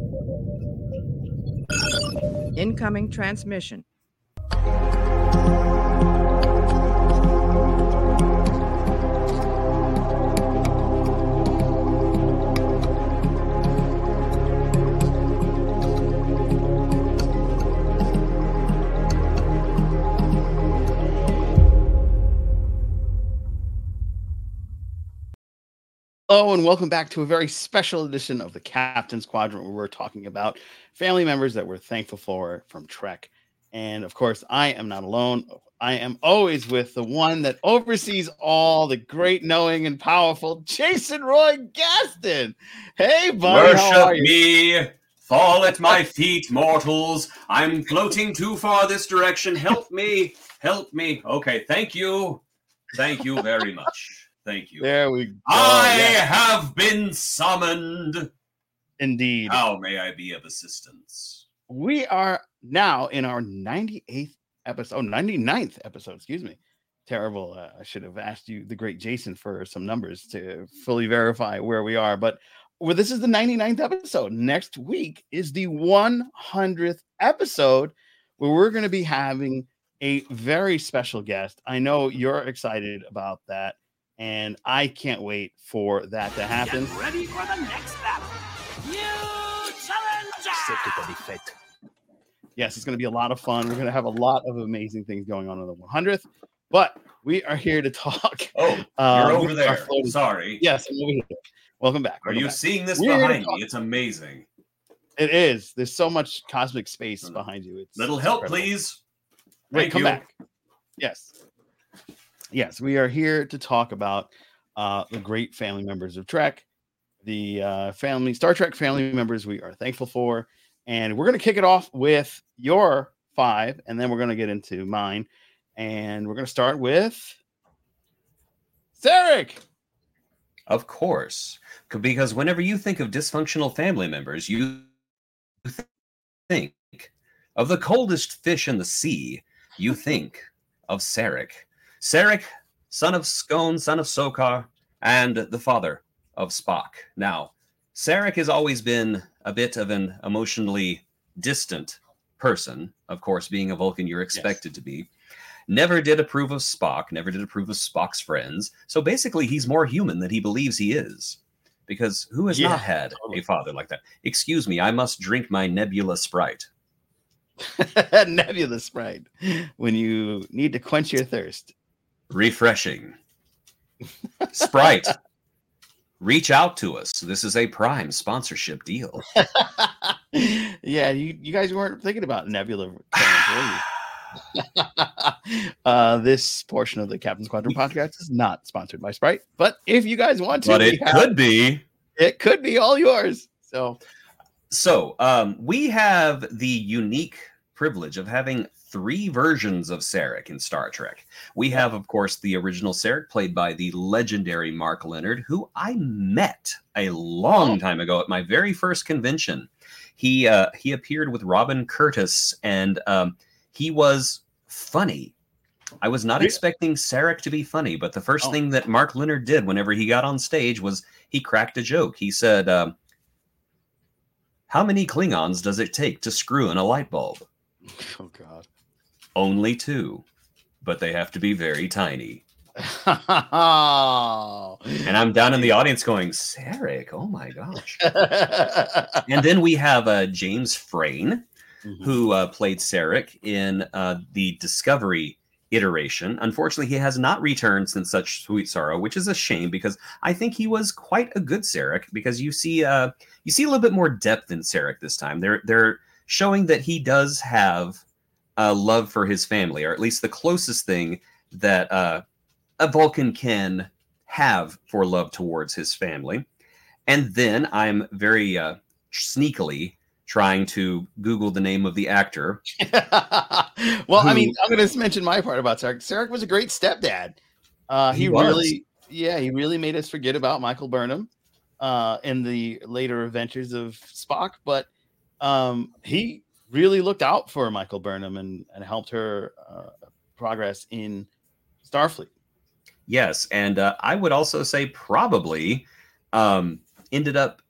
Incoming transmission. Hello and welcome back to a very special edition of the Captain's Quadrant, where we're talking about family members that we're thankful for from Trek. And of course, I am not alone. I am always with the one that oversees all, the great, knowing, and powerful Jason Roy Gaston. Hey, buddy, how are Worship you? me, fall at my feet, mortals. I'm floating too far this direction. Help me, help me. Okay, thank you. Thank you very much. Thank you. There we go. I have been summoned. Indeed. How may I be of assistance? We are now in our 99th episode, excuse me. Terrible. I should have asked you, the great Jason, for some numbers to fully verify where we are. But this is the 99th episode. Next week is the 100th episode, where we're going to be having a very special guest. I know you're excited about that, and I can't wait for that to happen. Get ready for the next battle. New challenger! Yes, it's going to be a lot of fun. We're going to have a lot of amazing things going on the 100th, but we are here to talk. Oh, you're over there. Sorry. Yes, I'm over here. Welcome back. Are you seeing this behind me? It's amazing. It is. There's so much cosmic space behind you. It's Little help, incredible. please. Wait, come back. Yes, we are here to talk about the great family members of Trek, the Star Trek family members we are thankful for. And we're going to kick it off with your 5, and then we're going to get into mine. And we're going to start with Sarek. Of course, because whenever you think of dysfunctional family members, you think of the coldest fish in the sea. You think of Sarek. Sarek, son of Scone, son of Sokar, and the father of Spock. Now, Sarek has always been a bit of an emotionally distant person. Of course, being a Vulcan, you're expected to be. Never did approve of Spock, never did approve of Spock's friends. So basically, he's more human than he believes he is. Because who has not had a father like that? Excuse me, I must drink my Nebula Sprite. Nebula Sprite. When you need to quench your thirst. Refreshing. Sprite. Reach out to us. This is a Prime sponsorship deal. Yeah, you guys weren't thinking about Nebula. This portion of the Captain's Quadrant podcast is not sponsored by Sprite, but if you guys want to, but it could be. It could be all yours. So we have the unique privilege of having 3 versions of Sarek in Star Trek. We have, of course, the original Sarek, played by the legendary Mark Leonard, who I met a long time ago at my very first convention. He appeared with Robin Curtis, and he was funny. I was not expecting Sarek to be funny, but the first thing that Mark Leonard did whenever he got on stage was he cracked a joke. He said, how many Klingons does it take to screw in a light bulb? Oh, God. Only 2, but they have to be very tiny. And I'm down in the audience going, Sarek, oh my gosh. And then we have James Frain, who played Sarek in the Discovery iteration. Unfortunately, he has not returned since Such Sweet Sorrow, which is a shame, because I think he was quite a good Sarek, because you see a little bit more depth in Sarek this time. They're showing that he does have a love for his family, or at least the closest thing that a Vulcan can have for love towards his family. And then I'm very sneakily trying to Google the name of the actor. Well, I mean, I'm going to mention my part about Sarek. Sarek was a great stepdad. He really made us forget about Michael Burnham in the later adventures of Spock, but he really looked out for Michael Burnham and helped her progress in Starfleet. Yes, and I would also say probably ended up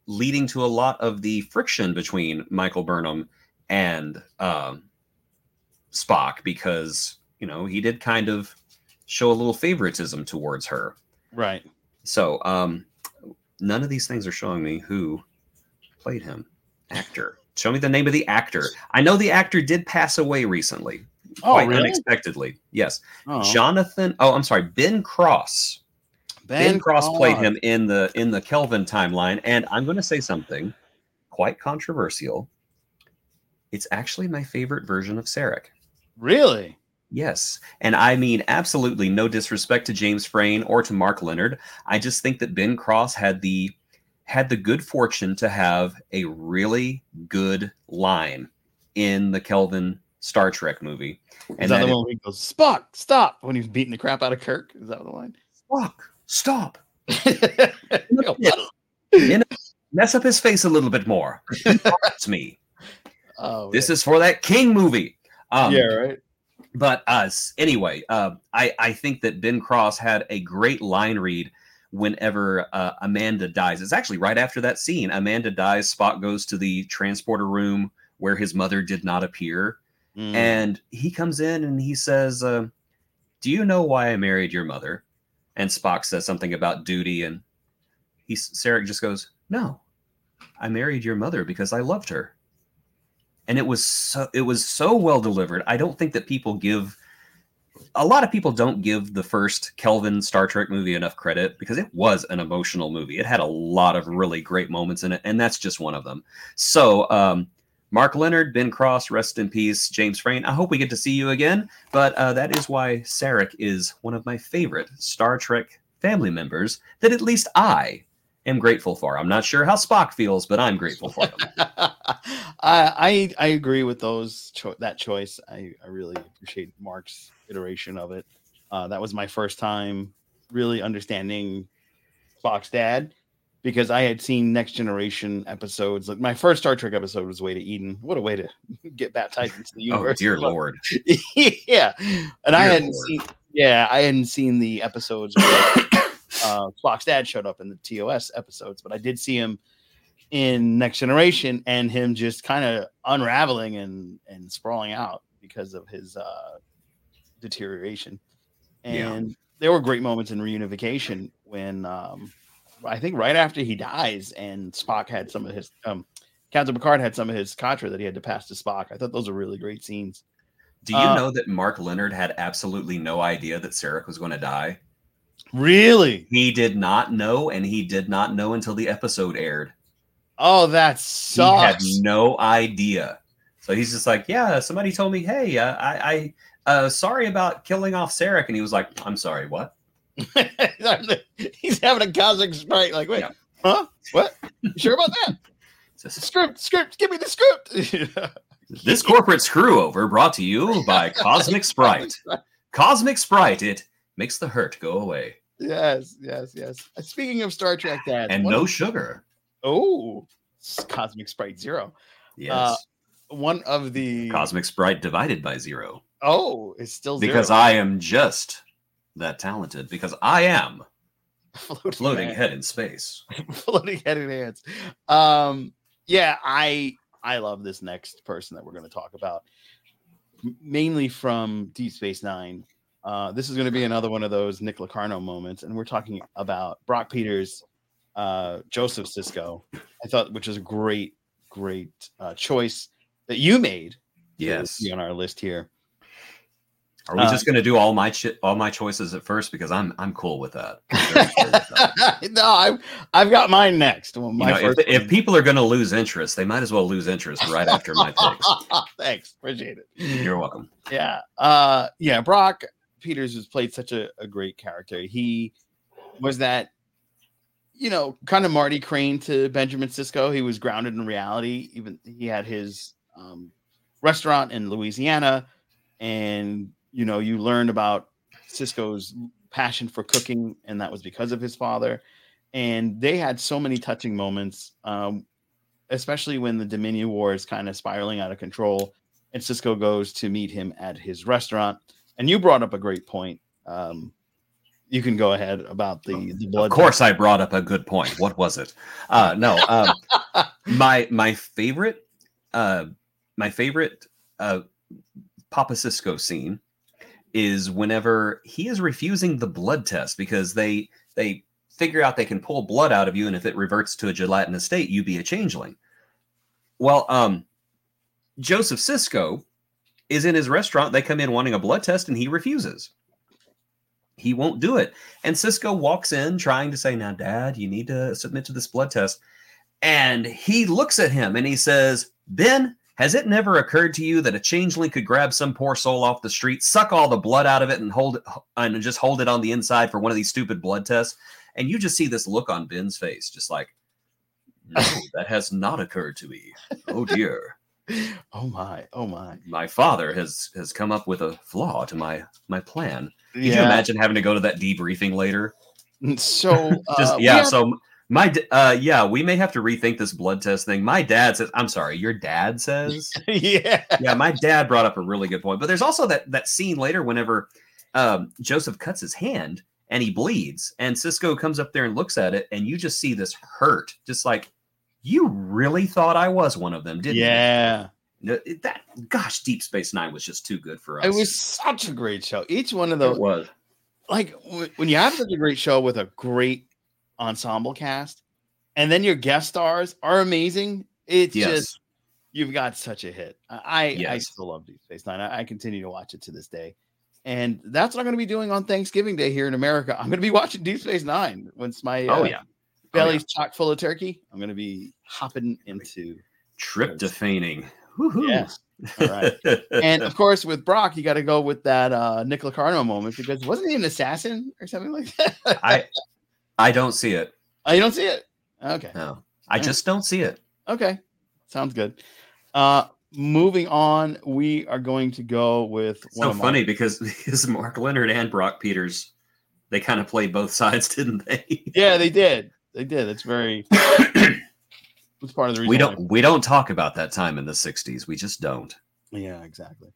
leading to a lot of the friction between Michael Burnham and Spock, because he did kind of show a little favoritism towards her. Right. So none of these things are showing me who played him. Actor. Show me the name of the actor. I know the actor did pass away recently. Quite really? Unexpectedly. Yes. Oh. Ben Cross. Ben Cross played him in the Kelvin timeline, and I'm going to say something quite controversial. It's actually my favorite version of Sarek. Really? Yes. And I mean, absolutely no disrespect to James Frain or to Mark Leonard. I just think that Ben Cross had the good fortune to have a really good line in the Kelvin Star Trek movie. And is that the one where he goes, Spock, stop, when he's beating the crap out of Kirk? Is that the line? Spock, stop. Mess up his face a little bit more. It's me. Oh, this is for that King movie. Yeah, right. But anyway, I think that Ben Cross had a great line read whenever Amanda dies. It's actually right after that scene. Amanda dies. Spock goes to the transporter room where his mother did not appear. And he comes in and he says, do you know why I married your mother? And Spock says something about duty. And Sarek just goes, no, I married your mother because I loved her. And it was so well delivered. I don't think that a lot of people don't give the first Kelvin Star Trek movie enough credit, because it was an emotional movie. It had a lot of really great moments in it, and that's just one of them. So Mark Leonard, Ben Cross, rest in peace. James Frain, I hope we get to see you again. But that is why Sarek is one of my favorite Star Trek family members that at least I am grateful for. I'm not sure how Spock feels, but I'm grateful for them. I agree with that choice. I really appreciate Mark's iteration of it. That was my first time really understanding Spock's dad, because I had seen Next Generation episodes. Like my first Star Trek episode was Way to Eden. What a way to get baptized into the universe. Oh, dear Lord. Yeah. And I hadn't seen the episodes where Spock's dad showed up in the TOS episodes, but I did see him in Next Generation, and him just kind of unraveling and sprawling out because of his deterioration. And there were great moments in Reunification when I think right after he dies, and Spock had some of his Captain Picard had some of his Katra that he had to pass to Spock. I thought those were really great scenes. Do you know that Mark Leonard had absolutely no idea that Sarek was going to die? Really? He did not know, and he did not know until the episode aired. Oh, that sucks. He had no idea. So he's just like, yeah, somebody told me, hey, I sorry about killing off Sarek. And he was like, I'm sorry, what? He's having a cosmic sprite. Like, wait, huh? What? You sure about that? Script, give me the script. This corporate screw over brought to you by Cosmic Sprite. Cosmic Sprite, it makes the hurt go away. Yes. Speaking of Star Trek dads. And no sugar. Oh, Cosmic Sprite 0. Yes. One of the Cosmic Sprite divided by 0. Oh, it's still 0. Because I am just that talented. Because I am floating head in space. Floating head in hands. Yeah, I love this next person that we're going to talk about, mainly from Deep Space Nine. This is going to be another one of those Nick Locarno moments, and we're talking about Brock Peters, Joseph Sisko. I thought, which was a great choice that you made. Yes, to be on our list here. Are we just going to do all my choices at first? Because I'm cool with that. No, I've got mine next. Well, if people are going to lose interest, they might as well lose interest right after my picks. Thanks, appreciate it. You're welcome. Yeah, Brock Peters has played such a great character. He was that, kind of Marty Crane to Benjamin Sisko. He was grounded in reality. Even he had his restaurant in Louisiana, and you learned about Sisko's passion for cooking, and that was because of his father. And they had so many touching moments, especially when the Dominion War is kind of spiraling out of control, and Sisko goes to meet him at his restaurant. And you brought up a great point. you can go ahead about the blood. Of course, I brought up a good point. What was it? No, my favorite Papa Cisco scene is whenever he is refusing the blood test because they figure out they can pull blood out of you, and if it reverts to a gelatinous state, you be a changeling. Well, Joseph Cisco is in his restaurant. They come in wanting a blood test, and he refuses. He won't do it. And Cisco walks in trying to say, now, Dad, you need to submit to this blood test. And he looks at him and he says, Ben, has it never occurred to you that a changeling could grab some poor soul off the street, suck all the blood out of it, and just hold it on the inside for one of these stupid blood tests? And you just see this look on Ben's face, just like, no, that has not occurred to me. Oh, dear. Oh my. My father has come up with a flaw to my plan. Could you Yeah. imagine having to go to that debriefing later? So We may have to rethink this blood test thing. My dad says, I'm sorry, your dad says? yeah. Yeah, my dad brought up a really good point. But there's also that scene later whenever Joseph cuts his hand and he bleeds, and Cisco comes up there and looks at it, and you just see this hurt, just like, you really thought I was one of them, didn't you? Yeah. Gosh, Deep Space Nine was just too good for us. It was such a great show. Each one of those, It was. like when you have such a great show with a great ensemble cast, and then your guest stars are amazing. It's just, you've got such a hit. I still love Deep Space Nine. I continue to watch it to this day. And that's what I'm going to be doing on Thanksgiving Day here in America. I'm going to be watching Deep Space Nine once my belly's chock full of turkey. I'm going to be hopping into tryptophaning. Woohoo. Yes. All right. And of course, with Brock, you got to go with that Nick Locarno moment, because wasn't he an assassin or something like that? I don't see it. Oh, you don't see it? Okay. No, I just don't see it. Okay. Sounds good. Moving on, we are going to go with so funny because Mark Leonard and Brock Peters, they kind of played both sides, didn't they? Yeah, they did. They did. It's very. It's part of the reason we don't talk about that time in the 60s. We just don't. Yeah, exactly.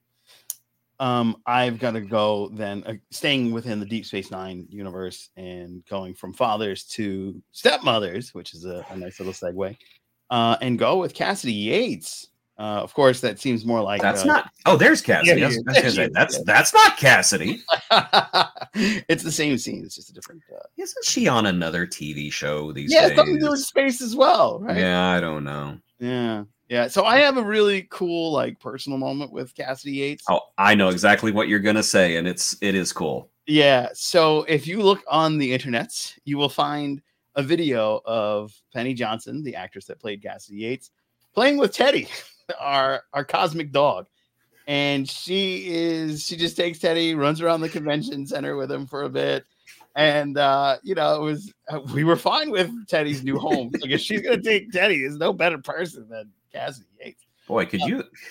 I've got to go then, staying within the Deep Space Nine universe and going from fathers to stepmothers, which is a nice little segue, and go with Cassidy Yates. Of course, that seems more like that's not. Oh, there's Cassidy. That's not Cassidy. It's the same scene. It's just a different. Isn't she on another TV show these days? Yeah, something to do with space as well, right? Yeah, I don't know. Yeah. So I have a really cool, like, personal moment with Cassidy Yates. Oh, I know exactly what you're gonna say, and it is cool. Yeah. So if you look on the internets, you will find a video of Penny Johnson, the actress that played Cassidy Yates, playing with Teddy, our cosmic dog. And she just takes Teddy, runs around the convention center with him for a bit. And, we were fine with Teddy's new home. Like, if she's going to take Teddy, there's no better person than Cassidy Yates. Boy, could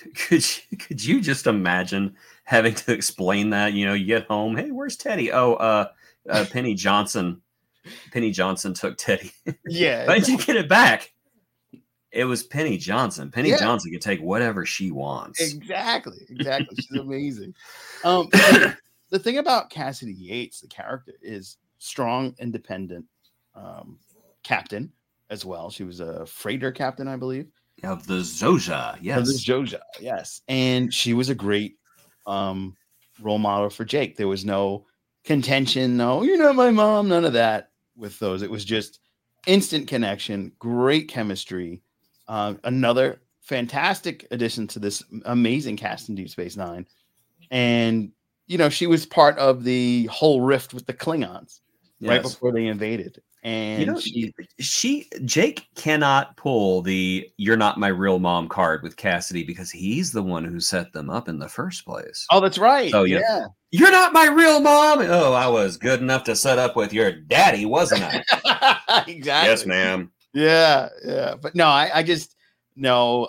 you just imagine having to explain that? You get home. Hey, where's Teddy? Oh, Penny Johnson. Penny Johnson took Teddy. Yeah. Why did you get it back? It was Penny Johnson. Penny Johnson can take whatever she wants. Exactly. She's amazing. The thing about Cassidy Yates, the character, is strong, independent captain as well. She was a freighter captain, I believe. Of the Zoja, yes. Of the Zoja, yes. And she was a great role model for Jake. There was no contention, no, you're not my mom, none of that with those. It was just instant connection, great chemistry. Another fantastic addition to this amazing cast in Deep Space Nine. And, she was part of the whole rift with the Klingons right before they invaded. And Jake cannot pull the "you're not my real mom" card with Cassidy because he's the one who set them up in the first place. Oh, that's right. So, yeah. You're not my real mom. Oh, I was good enough to set up with your daddy, wasn't I? Exactly. Yes, ma'am. Yeah. But no, I just know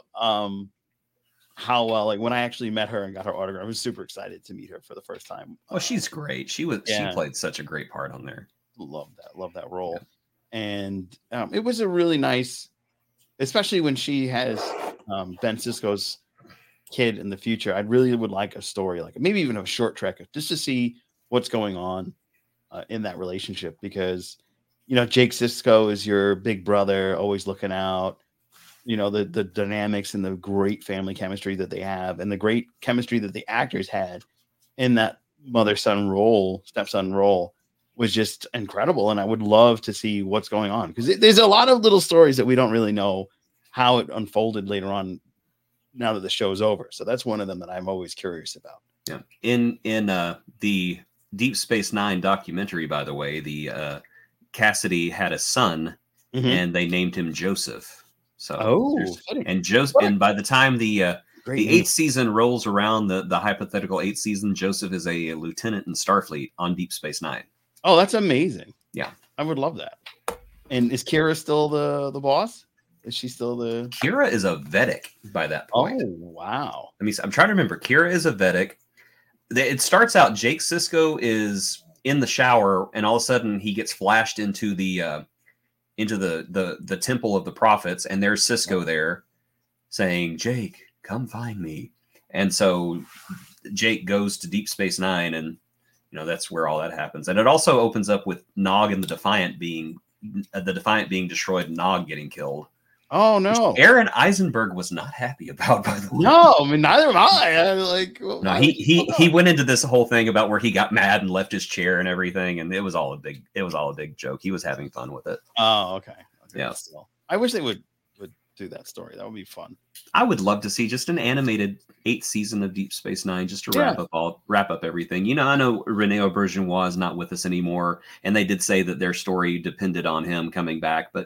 how well, like, when I actually met her and got her autograph, I was super excited to meet her for the first time. Oh, she's great. She played such a great part on there. Love that role. Yeah. And it was a really nice, especially when she has Ben Sisko's kid in the future. I really would like a story, like maybe even a short trek, just to see what's going on in that relationship because, Jake Sisko is your big brother, always looking out. The dynamics and the great family chemistry that they have, and the great chemistry that the actors had in that mother-son role, stepson role, was just incredible. And I would love to see what's going on because there's a lot of little stories that we don't really know how it unfolded later on now that the show's over. So that's one of them that I'm always curious about. Yeah. In the Deep Space Nine documentary, by the way, the Cassidy had a son and they named him Joseph. So Joseph, and by the time the 8th season rolls around, the hypothetical 8th season, Joseph is a lieutenant in Starfleet on Deep Space Nine. Oh, that's amazing. Yeah. I would love that. And is Kira still the boss? Is she still the... Kira is a Vedic by that point. Oh, wow. I mean, I'm trying to remember. Kira is a Vedic. It starts out, Jake Sisko is in the shower, and all of a sudden he gets flashed into the temple of the prophets, and there's Sisko there saying, Jake, come find me. And so Jake goes to Deep Space Nine, and that's where all that happens. And it also opens up with Nog and the Defiant being destroyed and Nog getting killed. Oh no! Aaron Eisenberg was not happy about, by the way. No, I mean neither am I. He went into this whole thing about where he got mad and left his chair and everything, and it was all a big joke. He was having fun with it. Oh, okay. Yeah. Still, I wish they would do that story. That would be fun. I would love to see just an animated 8th season of Deep Space Nine just to wrap up everything. I know Rene Auberjonois is not with us anymore, and they did say that their story depended on him coming back, but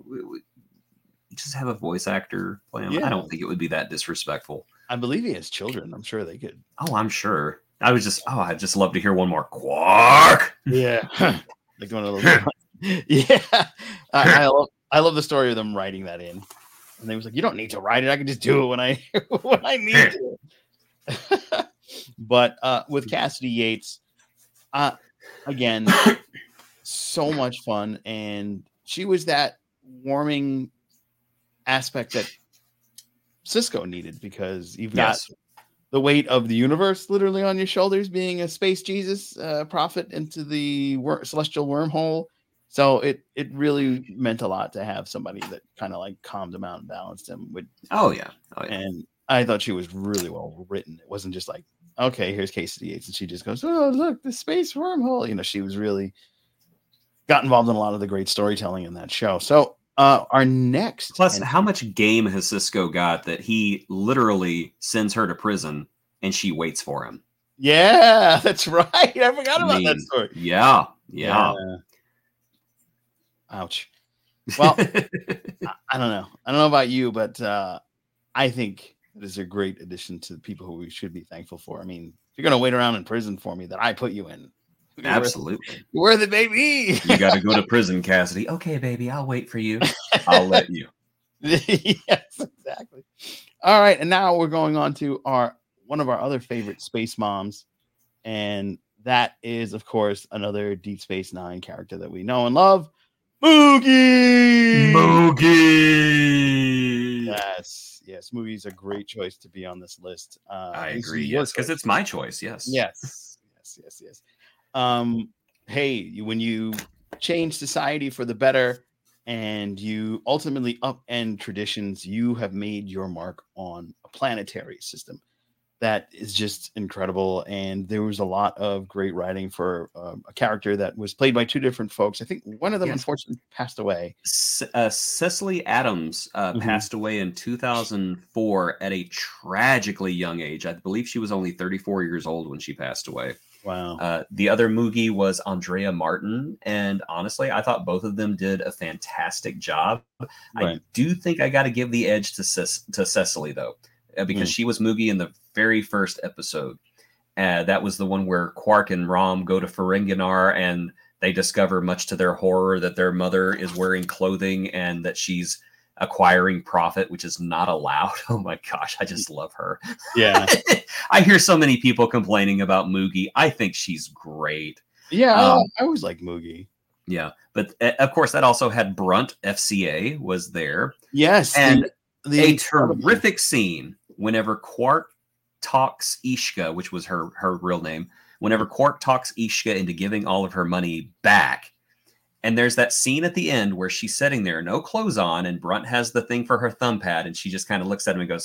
just have a voice actor play him. I don't think it would be that disrespectful. I believe he has children. I'm sure they could. Oh, I'm sure. I'd just love to hear one more Quark. Yeah. Like one of those. Yeah. I love the story of them writing that in. And they was like, you don't need to write it. I can just do it when I need to. But with Cassidy Yates, again, so much fun. And she was that warming aspect that Sisko needed because you've got the weight of the universe literally on your shoulders, being a space Jesus prophet into the celestial wormhole. So it really meant a lot to have somebody that kind of like calmed him out and balanced him. Oh yeah. And I thought she was really well written. It wasn't just like, okay, here's Cassidy Yates, and she just goes, oh look, the space wormhole. She was really got involved in a lot of the great storytelling in that show. So our next, plus, how much game has Sisko got that he literally sends her to prison and she waits for him? Yeah, that's right. I forgot about that story. Yeah. Ouch. Well, I don't know. I don't know about you, but I think it is a great addition to the people who we should be thankful for. I mean, if you're going to wait around in prison for me that I put you in, absolutely. You're worth it, baby. You got to go to prison, Cassidy. Okay, baby, I'll wait for you. I'll let you. Yes, exactly. All right, and now we're going on to one of our other favorite space moms, and that is, of course, another Deep Space Nine character that we know and love, Moogie. Yes, Moogie's a great choice to be on this list. I agree. Yes, because it's my choice. Yes. Hey, when you change society for the better and you ultimately upend traditions, you have made your mark on a planetary system. That is just incredible. And there was a lot of great writing for a character that was played by two different folks. I think one of them unfortunately passed away. Cecily Adams passed away in 2004 at a tragically young age. I believe she was only 34 years old when she passed away. Wow. The other Moogie was Andrea Martin. And honestly, I thought both of them did a fantastic job. Right. I do think I got to give the edge to Cecily, though, because she was Moogie in the very first episode. That was the one where Quark and Rom go to Ferenginar and they discover, much to their horror, that their mother is wearing clothing and that she's acquiring profit, which is not allowed. Oh my gosh, I just love her. Yeah. I hear so many people complaining about Moogie. I think she's great. Yeah, I always like Moogie. Yeah, but of course that also had Brunt, FCA, was there. Yes, and a terrific scene whenever Quark talks Ishka, which was her real name, whenever Quark talks Ishka into giving all of her money back. And there's that scene at the end where she's sitting there, no clothes on, and Brunt has the thing for her thumb pad, and she just kind of looks at him and goes,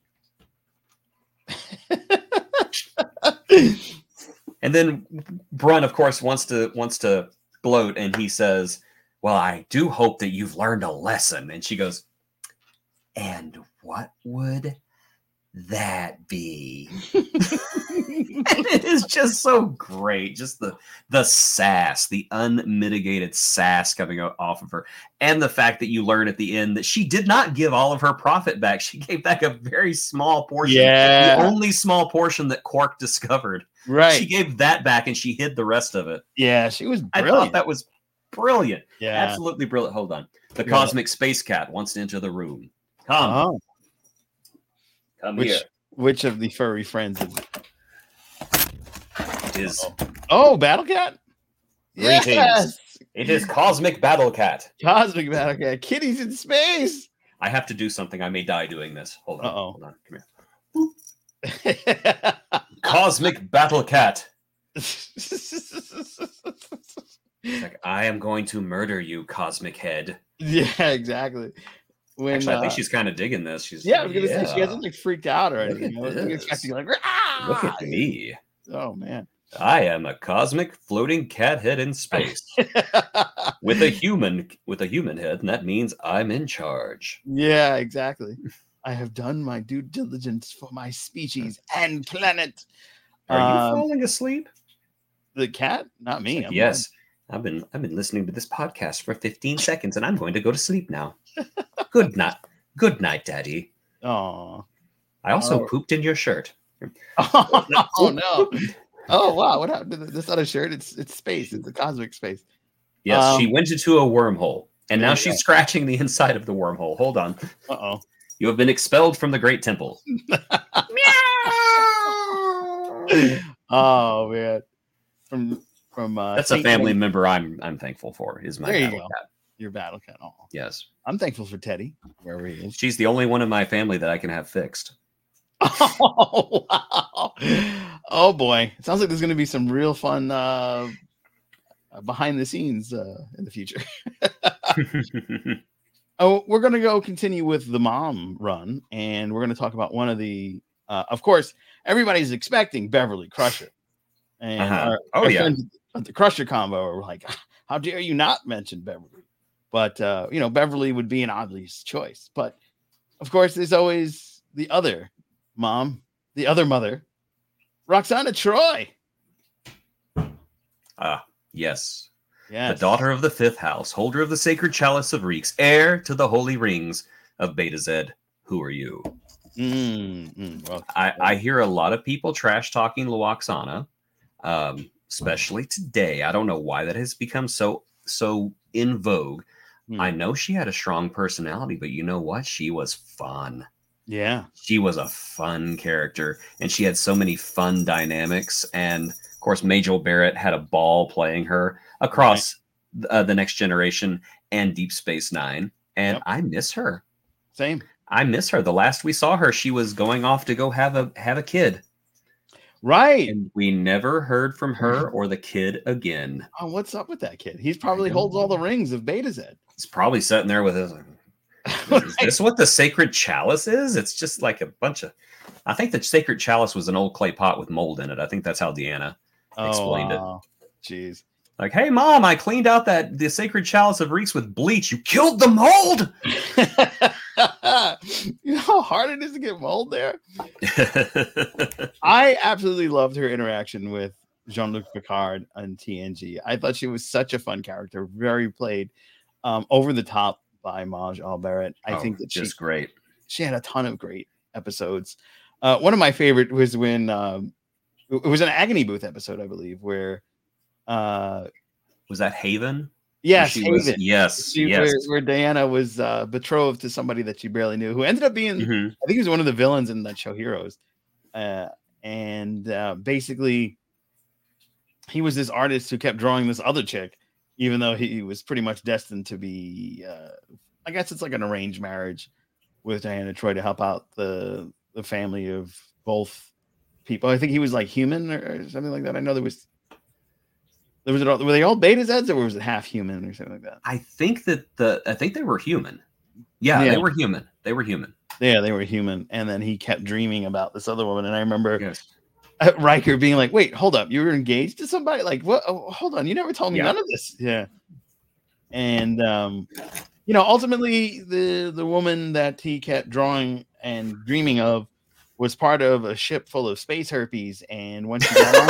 and then Brunt, of course, wants to gloat, and he says, well, I do hope that you've learned a lesson. And she goes, and what would that be? And it is just so great. Just the sass, the unmitigated sass coming off of her. And the fact that you learn at the end that she did not give all of her profit back. She gave back a very small portion. Yeah. The only small portion that Quark discovered. Right. She gave that back and she hid the rest of it. Yeah, she was I brilliant. thought that was brilliant. Yeah. Absolutely brilliant. Hold on. The Cosmic Space Cat wants to enter the room. Come. Oh. Come here. Which of the furry friends is it? It is. Oh, Battle Cat? Greetings. Yes! It is Cosmic Battle Cat. Cosmic Battle Cat. Kitty's in space. I have to do something. I may die doing this. Hold on. Uh-oh. Hold on. Come here. Cosmic Battle Cat. It's like, I am going to murder you, Cosmic Head. Yeah, exactly. When, Actually, I think she's kind of digging this. She's I was gonna say she hasn't like freaked out or Look anything. at I was this. expecting like, "Rah!" Look at me. Oh man. I am a cosmic floating cat head in space with a human head, and that means I'm in charge. Yeah, exactly. I have done my due diligence for my species and planet. Are you falling asleep? The cat? Not me. Yes. I've been listening to this podcast for 15 seconds, and I'm going to go to sleep now. Good night. Good night, Daddy. Oh. I also pooped in your shirt. Oh no. Oh wow, what happened to this other shirt? It's space, it's a cosmic space. Yes, she went into a wormhole, and now Yeah. she's scratching the inside of the wormhole. Hold on. Uh-oh. You have been expelled from the Great Temple. Oh man. From That's a family member I'm thankful for. Is my There you battle go. cat. Your battle cat. Oh. Yes. I'm thankful for Teddy, wherever he is. She's the only one in my family that I can have fixed. Oh wow. Oh boy. It sounds like there's gonna be some real fun behind the scenes in the future. Oh, we're gonna go continue with the mom run, and we're gonna talk about one of the of course, everybody's expecting Beverly Crusher. And our friends at the Crusher combo are like, how dare you not mention Beverly? But Beverly would be an obvious choice. But of course, there's always the other mom, the other mother, Roxana Troy. Yes. Yes. The daughter of the fifth house, holder of the sacred chalice of Reeks, heir to the holy rings of Beta Z. Who are you? Well, I hear a lot of people trash talking Luoxana, especially today. I don't know why that has become so in vogue. I know she had a strong personality, but you know what? She was fun. Yeah. She was a fun character, and she had so many fun dynamics. And of course, Majel Barrett had a ball playing her across the Next Generation and Deep Space Nine. And I miss her. Same. I miss her. The last we saw her, she was going off to go have a kid. Right. And we never heard from her or the kid again. Oh, what's up with that kid? He's probably holds all the rings of Beta Z. He's probably sitting there with his. Is this what the sacred chalice is? It's just like a bunch of. I think the sacred chalice was an old clay pot with mold in it. I think that's how Deanna explained it. Jeez. Like, hey, Mom, I cleaned out the sacred chalice of Reeks with bleach. You killed the mold. You know how hard it is to get mold there? I absolutely loved her interaction with Jean-Luc Picard on TNG. I thought she was such a fun character, very played over the top by Maj Albarrett. I think that she's great. She had a ton of great episodes. One of my favorite was when it was an Agony Booth episode, I believe, where was that Haven? Yes, Haven. Yes. Where Diana was betrothed to somebody that she barely knew, who ended up being, I think he was one of the villains in that show, Heroes. Basically, he was this artist who kept drawing this other chick, even though he was pretty much destined to be, I guess it's like an arranged marriage with Diana Troy to help out the family of both people. I think he was like human or something like that. I know there was were they all Beta Zeds or was it half human or something like that? I think they were human. Yeah, they were human. They were human. Yeah, they were human. And then he kept dreaming about this other woman. And I remember Yes. Riker being like, "Wait, hold up, you were engaged to somebody? Like, what? Oh, hold on, you never told me none of this." Yeah, and ultimately, the woman that he kept drawing and dreaming of was part of a ship full of space herpes, and once she got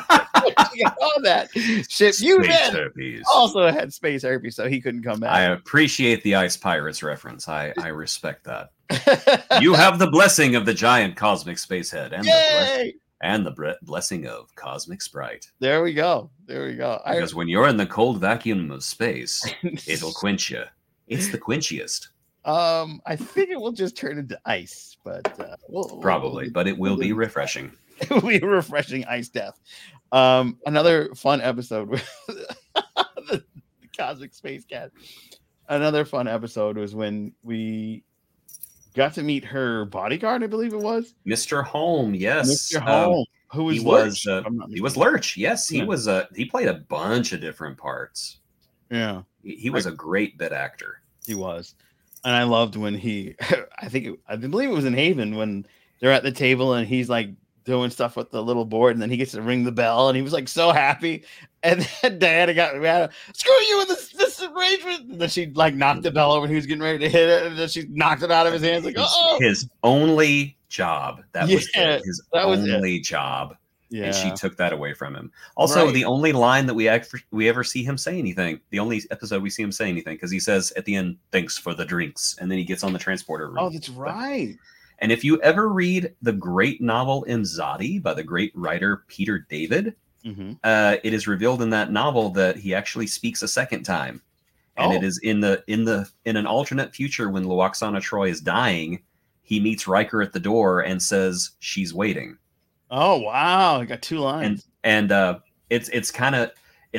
on that ship, you then also had space herpes, so he couldn't come back. I appreciate the Ice Pirates reference. I respect that. You have the blessing of the giant cosmic space head and the blessing of Cosmic Sprite. There we go. Because when you're in the cold vacuum of space, it'll quench you. It's the quenchiest. I think it will just turn into ice, but but it will be refreshing. It will be refreshing ice death. Another fun episode with the Cosmic Space Cat. Another fun episode was when we got to meet her bodyguard, I believe it was Mr. Holm. Yes, Mr. Holm, who was Lurch. He was Lurch. Yes, he Yeah. was. He played a bunch of different parts. Yeah, he was a great bit actor. He was, and I loved when he. I believe it was in Haven when they're at the table and he's like doing stuff with the little board, and then he gets to ring the bell, and he was like so happy. And then Diana got mad. Screw you with this arrangement. And then she like knocked the bell over, and he was getting ready to hit it, and then she knocked it out of his hands. Like, his only job. That was it. His only job. Yeah. And she took that away from him. Also, the only line that we ever see him say anything, the only episode we see him say anything, because he says at the end, "Thanks for the drinks," and then he gets on the transporter. Oh, that's right. And if you ever read the great novel Imzadi by the great writer Peter David, it is revealed in that novel that he actually speaks a second time, and it is in an alternate future when Lwaxana Troi is dying. He meets Riker at the door and says, "She's waiting." Oh wow! I got two lines, and it's a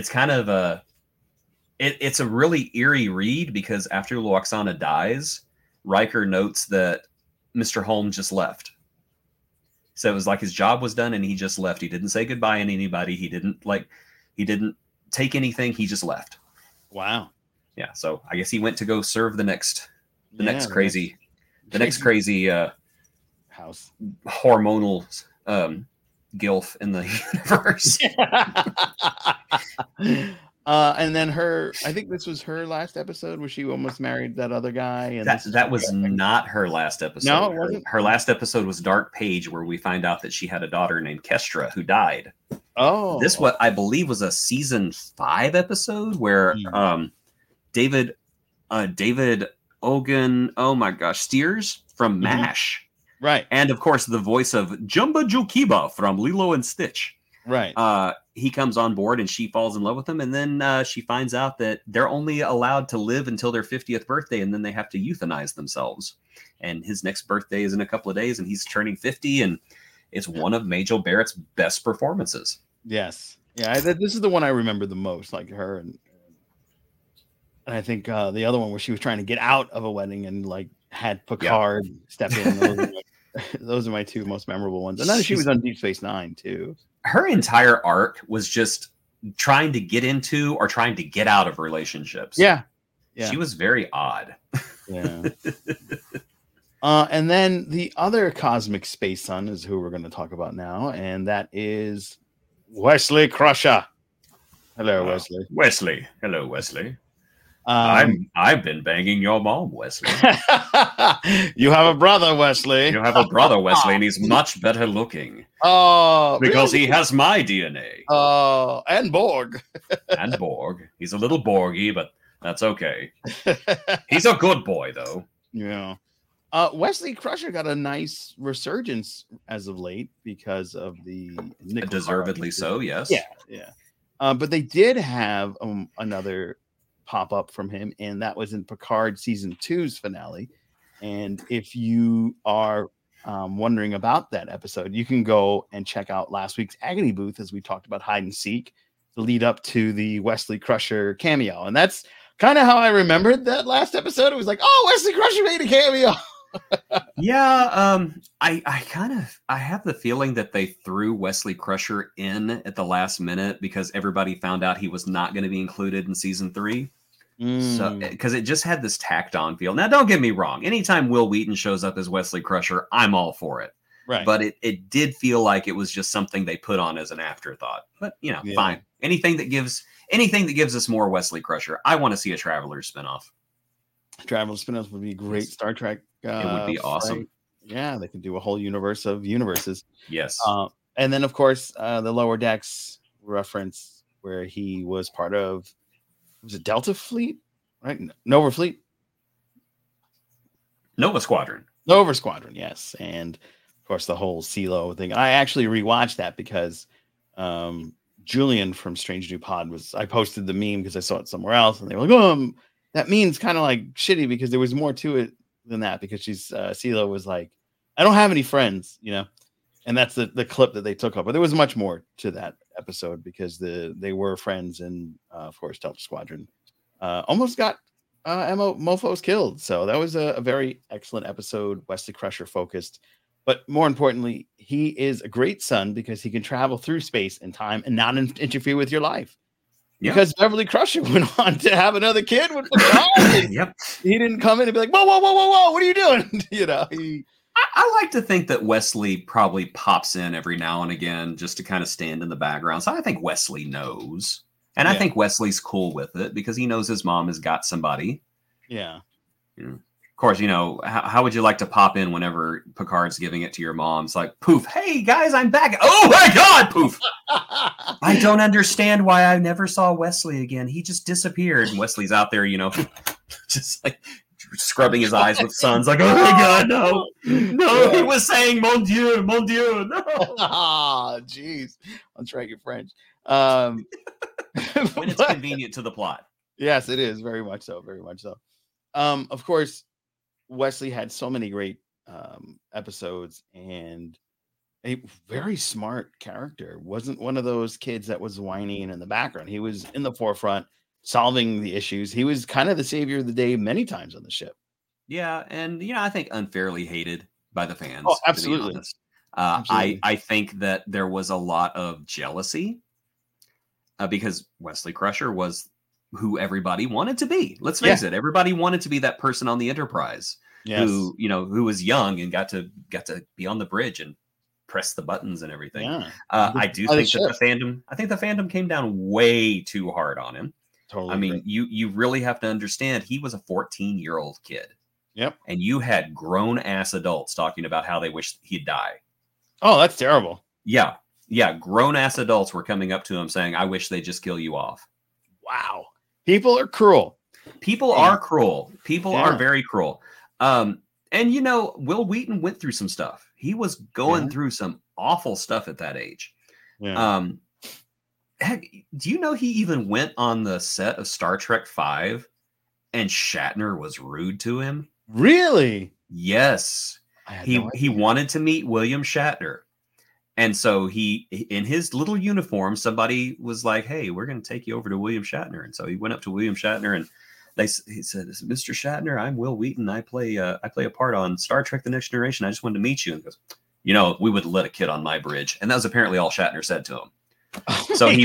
really eerie read because after Lwaxana dies, Riker notes that Mr. Holm just left. So it was like his job was done and he just left. He didn't say goodbye to anybody. He didn't take anything. He just left. Wow. Yeah. So I guess he went to go serve the next crazy house hormonal gilf in the universe. And then I think this was her last episode where she almost married that other guy. And that was not her last episode. No, it wasn't. Her last episode was Dark Page, where we find out that she had a daughter named Kestra who died. Oh, this what I believe was a season 5 episode where David Ogun, oh my gosh, Steers from MASH. Right. And of course, the voice of Jumba Jukiba from Lilo and Stitch. Right. He comes on board and she falls in love with him. And then she finds out that they're only allowed to live until their 50th birthday. And then they have to euthanize themselves. And his next birthday is in a couple of days and he's turning 50. And it's one of Majel Barrett's best performances. Yes. Yeah. This is the one I remember the most, like her. And I think the other one where she was trying to get out of a wedding and like had Picard step in. Those are my two most memorable ones. And then she was on Deep Space Nine too. Her entire arc was just trying to get into or trying to get out of relationships. Yeah. She was very odd. Yeah. And then the other cosmic space son is who we're going to talk about now, and that is Wesley Crusher. Hello, Wesley. Wesley. Hello, Wesley. I've been banging your mom, Wesley. You have a brother, Wesley. You have a brother, Wesley, and he's much better looking. Oh, because he has my DNA. Oh, and Borg. And Borg. He's a little Borgy, but that's okay. He's a good boy, though. Yeah. Wesley Crusher got a nice resurgence as of late because of the deservedly so, yes. Yeah. But they did have another pop up from him, and that was in Picard season 2's finale. And if you are wondering about that episode, you can go and check out last week's Agony Booth as we talked about hide and seek, the lead up to the Wesley Crusher cameo. And that's kind of how I remembered that last episode. It was like, oh, Wesley Crusher made a cameo. Yeah, I have the feeling that they threw Wesley Crusher in at the last minute because everybody found out he was not going to be included in season 3. So, because it just had this tacked on feel. Now, don't get me wrong. Anytime Will Wheaton shows up as Wesley Crusher, I'm all for it. Right. But it did feel like it was just something they put on as an afterthought. But fine. Anything that gives us more Wesley Crusher. I want to see a Travelers spinoff. Travelers spinoff would be great. Star Trek. It would be awesome. Yeah, they could do a whole universe of universes. Yes. And then of course the Lower Decks reference where he was part of, was it Delta Fleet? Right? Nova Fleet? Nova Squadron. Nova Squadron, yes. And of course the whole CeeLo thing. I actually rewatched that because Julian from Strange New Pod I posted the meme because I saw it somewhere else, and they were like, "Oh, that meme's kind of like shitty because there was more to it than that." Because CeeLo was like, "I don't have any friends," and that's the clip that they took up. But there was much more to that episode because they were friends, and of course Delta Squadron almost got Mofos killed. So that was a very excellent episode, Wesley Crusher focused. But more importantly, he is a great son because he can travel through space and time and not interfere with your life. Yeah. Because Beverly Crusher went on to have another kid with Picard. Yep. He didn't come in and be like, whoa, what are you doing? I like to think that Wesley probably pops in every now and again just to kind of stand in the background. So I think Wesley knows. And I think Wesley's cool with it because he knows his mom has got somebody. Yeah. Of course, how would you like to pop in whenever Picard's giving it to your mom? It's like, poof, hey, guys, I'm back. Oh, my God, poof. I don't understand why I never saw Wesley again. He just disappeared. And Wesley's out there, just like scrubbing his eyes with suns. Like, oh, my God, no. No, he was saying, mon Dieu, no. Oh, jeez. I'll try your French. When it's convenient to the plot. Yes, it is. Very much so. Very much so. Of course, Wesley had so many great episodes and a very smart character. Wasn't one of those kids that was whiny and in the background. He was in the forefront solving the issues. He was kind of the savior of the day many times on the ship. Yeah, and I think unfairly hated by the fans. Oh, absolutely. To be honest. Absolutely. I think that there was a lot of jealousy because Wesley Crusher was who everybody wanted to be. Let's face it, everybody wanted to be that person on the Enterprise who was young and got to be on the bridge and press the buttons and everything. Yeah. I think the fandom came down way too hard on him. Totally. I mean, you really have to understand he was a 14-year-old kid. Yep. And you had grown ass adults talking about how they wish he'd die. Oh, that's terrible. Yeah. Yeah. Grown ass adults were coming up to him saying, I wish they'd just kill you off. Wow. People are cruel. People are cruel. People are very cruel. And Will Wheaton went through some stuff. He was going through some awful stuff at that age. Yeah. Heck, do you know he even went on the set of Star Trek V and Shatner was rude to him? Really? Yes. He wanted to meet William Shatner. And so he, in his little uniform, somebody was like, hey, we're going to take you over to William Shatner. And so he went up to William Shatner and he said, Mr. Shatner, I'm Will Wheaton. I play a part on Star Trek The Next Generation. I just wanted to meet you. And he goes, we would let a kid on my bridge. And that was apparently all Shatner said to him. So he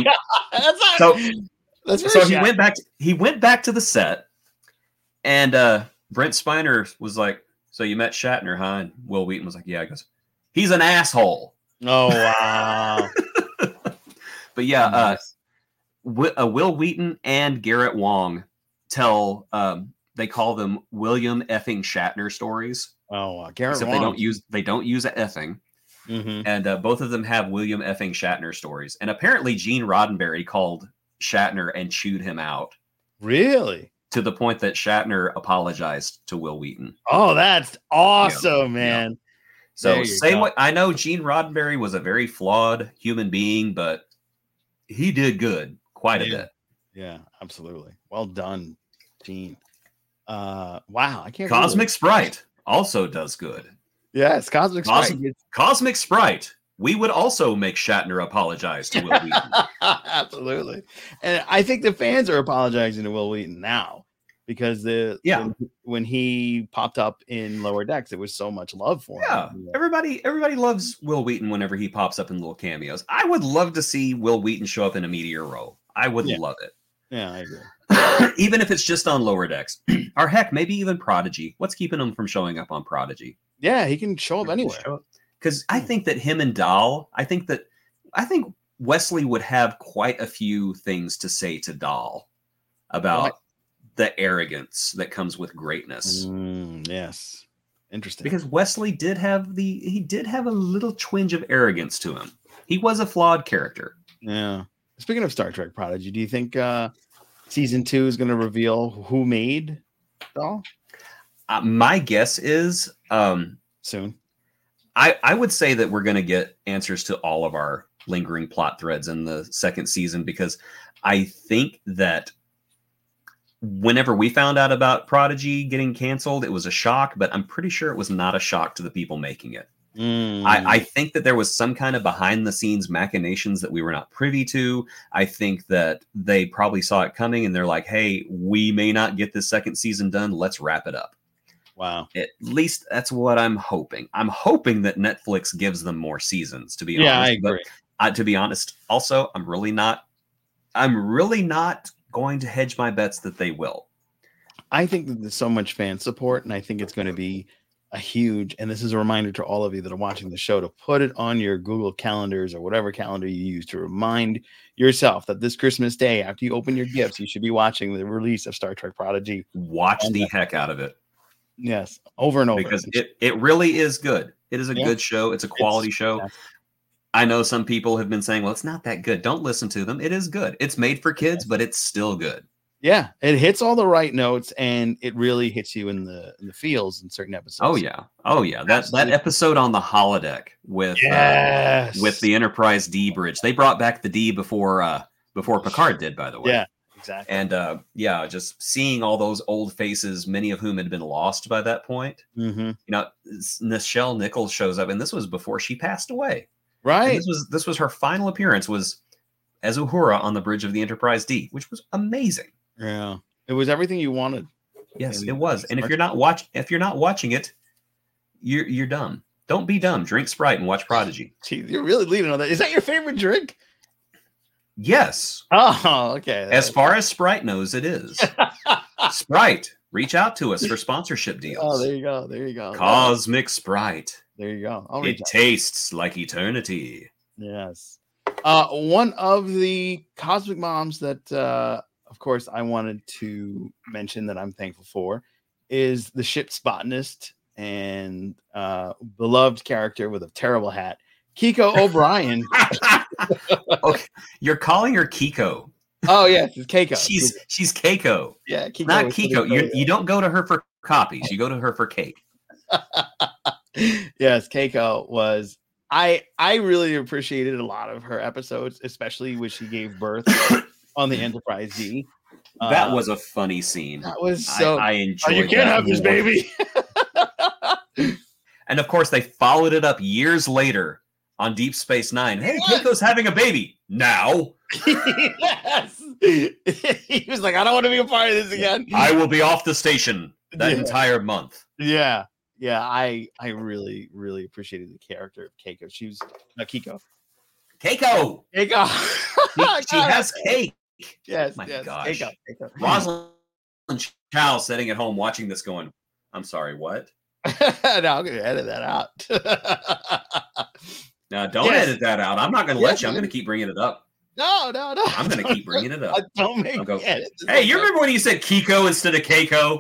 went back to the set and Brent Spiner was like, so you met Shatner, huh? And Will Wheaton was like, yeah. He goes, he's an asshole. Oh, wow. But yeah, Will Wheaton and Garrett Wang they call them William effing Shatner stories. Oh, Garrett Wang. They don't use a effing. Mm-hmm. And both of them have William effing Shatner stories. And apparently Gene Roddenberry called Shatner and chewed him out. Really? To the point that Shatner apologized to Will Wheaton. Oh, that's awesome, man. Yeah. So say what I know, Gene Roddenberry was a very flawed human being, but he did good quite a bit. Yeah, absolutely. Well done, Gene. Wow, I can't. Cosmic Sprite also does good. Yes, Cosmic Sprite. Cosmic Sprite. We would also make Shatner apologize to Will Wheaton. Absolutely. And I think the fans are apologizing to Will Wheaton now. because when he popped up in Lower Decks, it was so much love for him. Everybody loves Will Wheaton whenever he pops up in little cameos. I would love to see Will Wheaton show up in a meteor role. I would love it. Yeah, I agree. Even if it's just on Lower Decks, or heck, maybe even Prodigy. What's keeping him from showing up on Prodigy? Yeah, he can show up anywhere. Because I think that him and Dahl, I think Wesley would have quite a few things to say to Dahl about the arrogance that comes with greatness. Yes. Interesting. Because Wesley did have a little twinge of arrogance to him. He was a flawed character. Yeah. Speaking of Star Trek Prodigy, do you think season 2 is going to reveal who made Dahl? My guess is soon. I would say that we're going to get answers to all of our lingering plot threads in the second season, because I think that whenever we found out about Prodigy getting canceled, it was a shock, but I'm pretty sure it was not a shock to the people making it. I think that there was some kind of behind the scenes machinations that we were not privy to. I think that they probably saw it coming and they're like, hey, we may not get this second season done. Let's wrap it up. Wow. At least that's what I'm hoping. I'm hoping that Netflix gives them more seasons, to be honest. Yeah, I agree. But, to be honest, also, I'm really not going to hedge my bets that they will. I think that there's so much fan support, and I think it's going to be a huge, and this is a reminder to all of you that are watching the show, to put it on your Google calendars or whatever calendar you use to remind yourself that this Christmas Day, after you open your gifts, you should be watching the release of Star Trek Prodigy. Watch the heck out of it. Yes, over and over. Because it really is good. It is a good show. It's a quality show. Yes. I know some people have been saying, well, it's not that good. Don't listen to them. It is good. It's made for kids, but it's still good. Yeah, it hits all the right notes, and it really hits you in the feels in certain episodes. Oh yeah. That episode on the holodeck with the Enterprise D bridge. They brought back the D before Picard did, by the way. Yeah, exactly. And just seeing all those old faces, many of whom had been lost by that point. Mm-hmm. You know, Nichelle Nichols shows up, and this was before she passed away. Right. And this was her final appearance, was as Uhura on the bridge of the Enterprise D, which was amazing. Yeah, it was everything you wanted. Yes, it was. And if you're not watching it, you're dumb. Don't be dumb. Drink Sprite and watch Prodigy. Gee, you're really leaning on that. Is that your favorite drink? Yes. Oh, okay. As far as Sprite knows, it is. Sprite, reach out to us for sponsorship deals. Oh, there you go. There you go. Cosmic Sprite. There you go. It tastes like eternity. Yes. One of the cosmic moms that, of course, I wanted to mention that I'm thankful for is the ship's botanist and beloved character with a terrible hat, Kiko O'Brien. Okay. You're calling her Kiko. Oh yes, it's Keiko. She's Keiko. Yeah, Kiko, not Kiko. You don't go to her for copies. You go to her for cake. Yes, Keiko was. I really appreciated a lot of her episodes, especially when she gave birth on the Enterprise D. That was a funny scene. That was so. I enjoyed. You can't have this baby. And of course, they followed it up years later on Deep Space Nine. Hey, Keiko's having a baby now. Yes. He was like, I don't want to be a part of this again. I will be off the station that entire month. Yeah. Yeah. I really, really appreciated the character of Keiko. She was Kiko. Keiko. She has cake. Yes. My yes. gosh. Keiko. Rosalind Chow sitting at home watching this going, I'm sorry, what? No, I'm going to edit that out. No, don't edit that out. I'm not going to let you. I'm going to keep bringing it up. No. I'm going to keep bringing it up. Don't make me edit. Hey, you remember when you said Kiko instead of Keiko?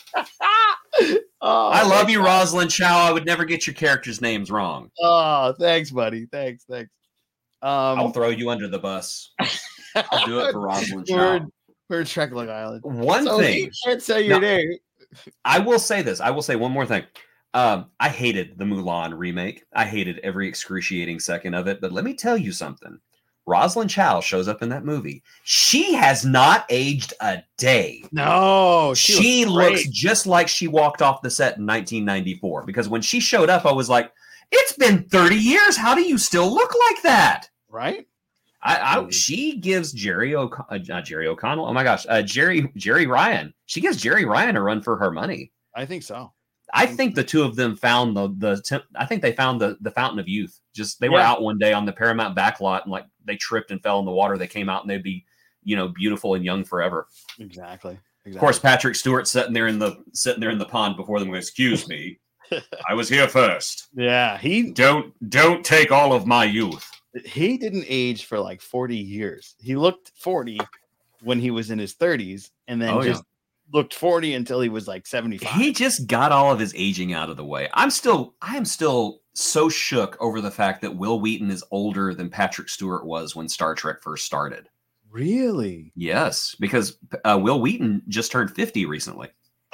I love you, Rosalind Chow. I would never get your characters' names wrong. Oh, thanks, buddy. Thanks. I'll throw you under the bus. I'll do it for Rosalind Chow. We're Trek Long Island. One thing. You can't say your name. I will say this. I will say one more thing. I hated the Mulan remake. I hated every excruciating second of it. But let me tell you something. Rosalind Chow shows up in that movie. She has not aged a day. No, she looks just like she walked off the set in 1994. Because when she showed up, I was like, it's been 30 years. How do you still look like that? Right? She gives Jerry O'Connell. Oh my gosh, Jerry Ryan. She gives Jerry Ryan a run for her money. I think so. I think the two of them found I think they found the fountain of youth. Just they were out one day on the Paramount backlot and like they tripped and fell in the water. They came out and they'd be, beautiful and young forever. Exactly. Of course, Patrick Stewart sitting there in the pond before them. Excuse me, I was here first. Yeah, he don't take all of my youth. He didn't age for like 40 years. He looked 40 when he was in his 30s, and then looked 40 until he was like 75. He just got all of his aging out of the way. I am still so shook over the fact that Will Wheaton is older than Patrick Stewart was when Star Trek first started. Really? Yes, because Will Wheaton just turned 50 recently.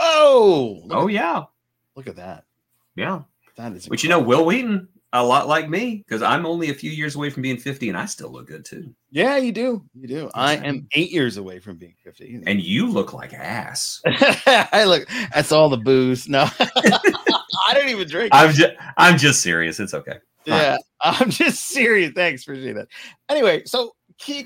Oh, yeah. Look at that. Yeah. That is. But Will Wheaton, a lot like me, because I'm only a few years away from being 50, and I still look good too. Yeah, you do. You do. I am 8 years away from being 50. And you look like ass. I look. That's all the booze. No, I don't even drink. I'm just serious. It's okay. Yeah, I'm just serious. Thanks for saying that. Anyway, so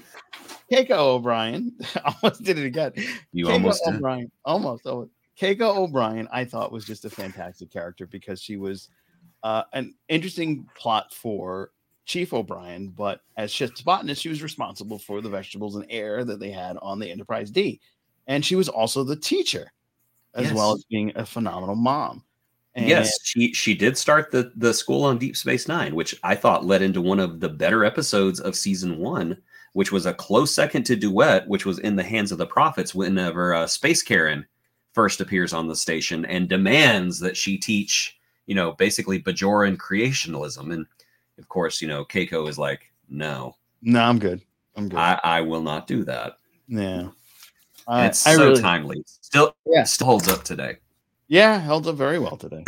Keiko O'Brien almost did it again. You Keiko almost did. O'Brien, almost. Keiko O'Brien, I thought was just a fantastic character because she was an interesting plot for Chief O'Brien, but as ship's botanist, she was responsible for the vegetables and air that they had on the Enterprise D, and she was also the teacher, as well as being a phenomenal mom. And yes, she did start the school on Deep Space Nine, which I thought led into one of the better episodes of season 1, which was a close second to Duet, which was In the Hands of the Prophets, whenever Space Karen first appears on the station and demands that she teach, basically Bajoran creationalism. And of course, Keiko is like, no, I'm good. I will not do that. Yeah. It's so timely. Still holds up today. Yeah, held up very well today.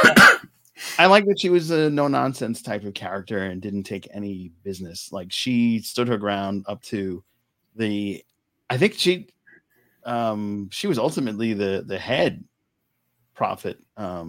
I like that she was a no-nonsense type of character and didn't take any business. Like, she stood her ground up to I think she was ultimately the head prophet,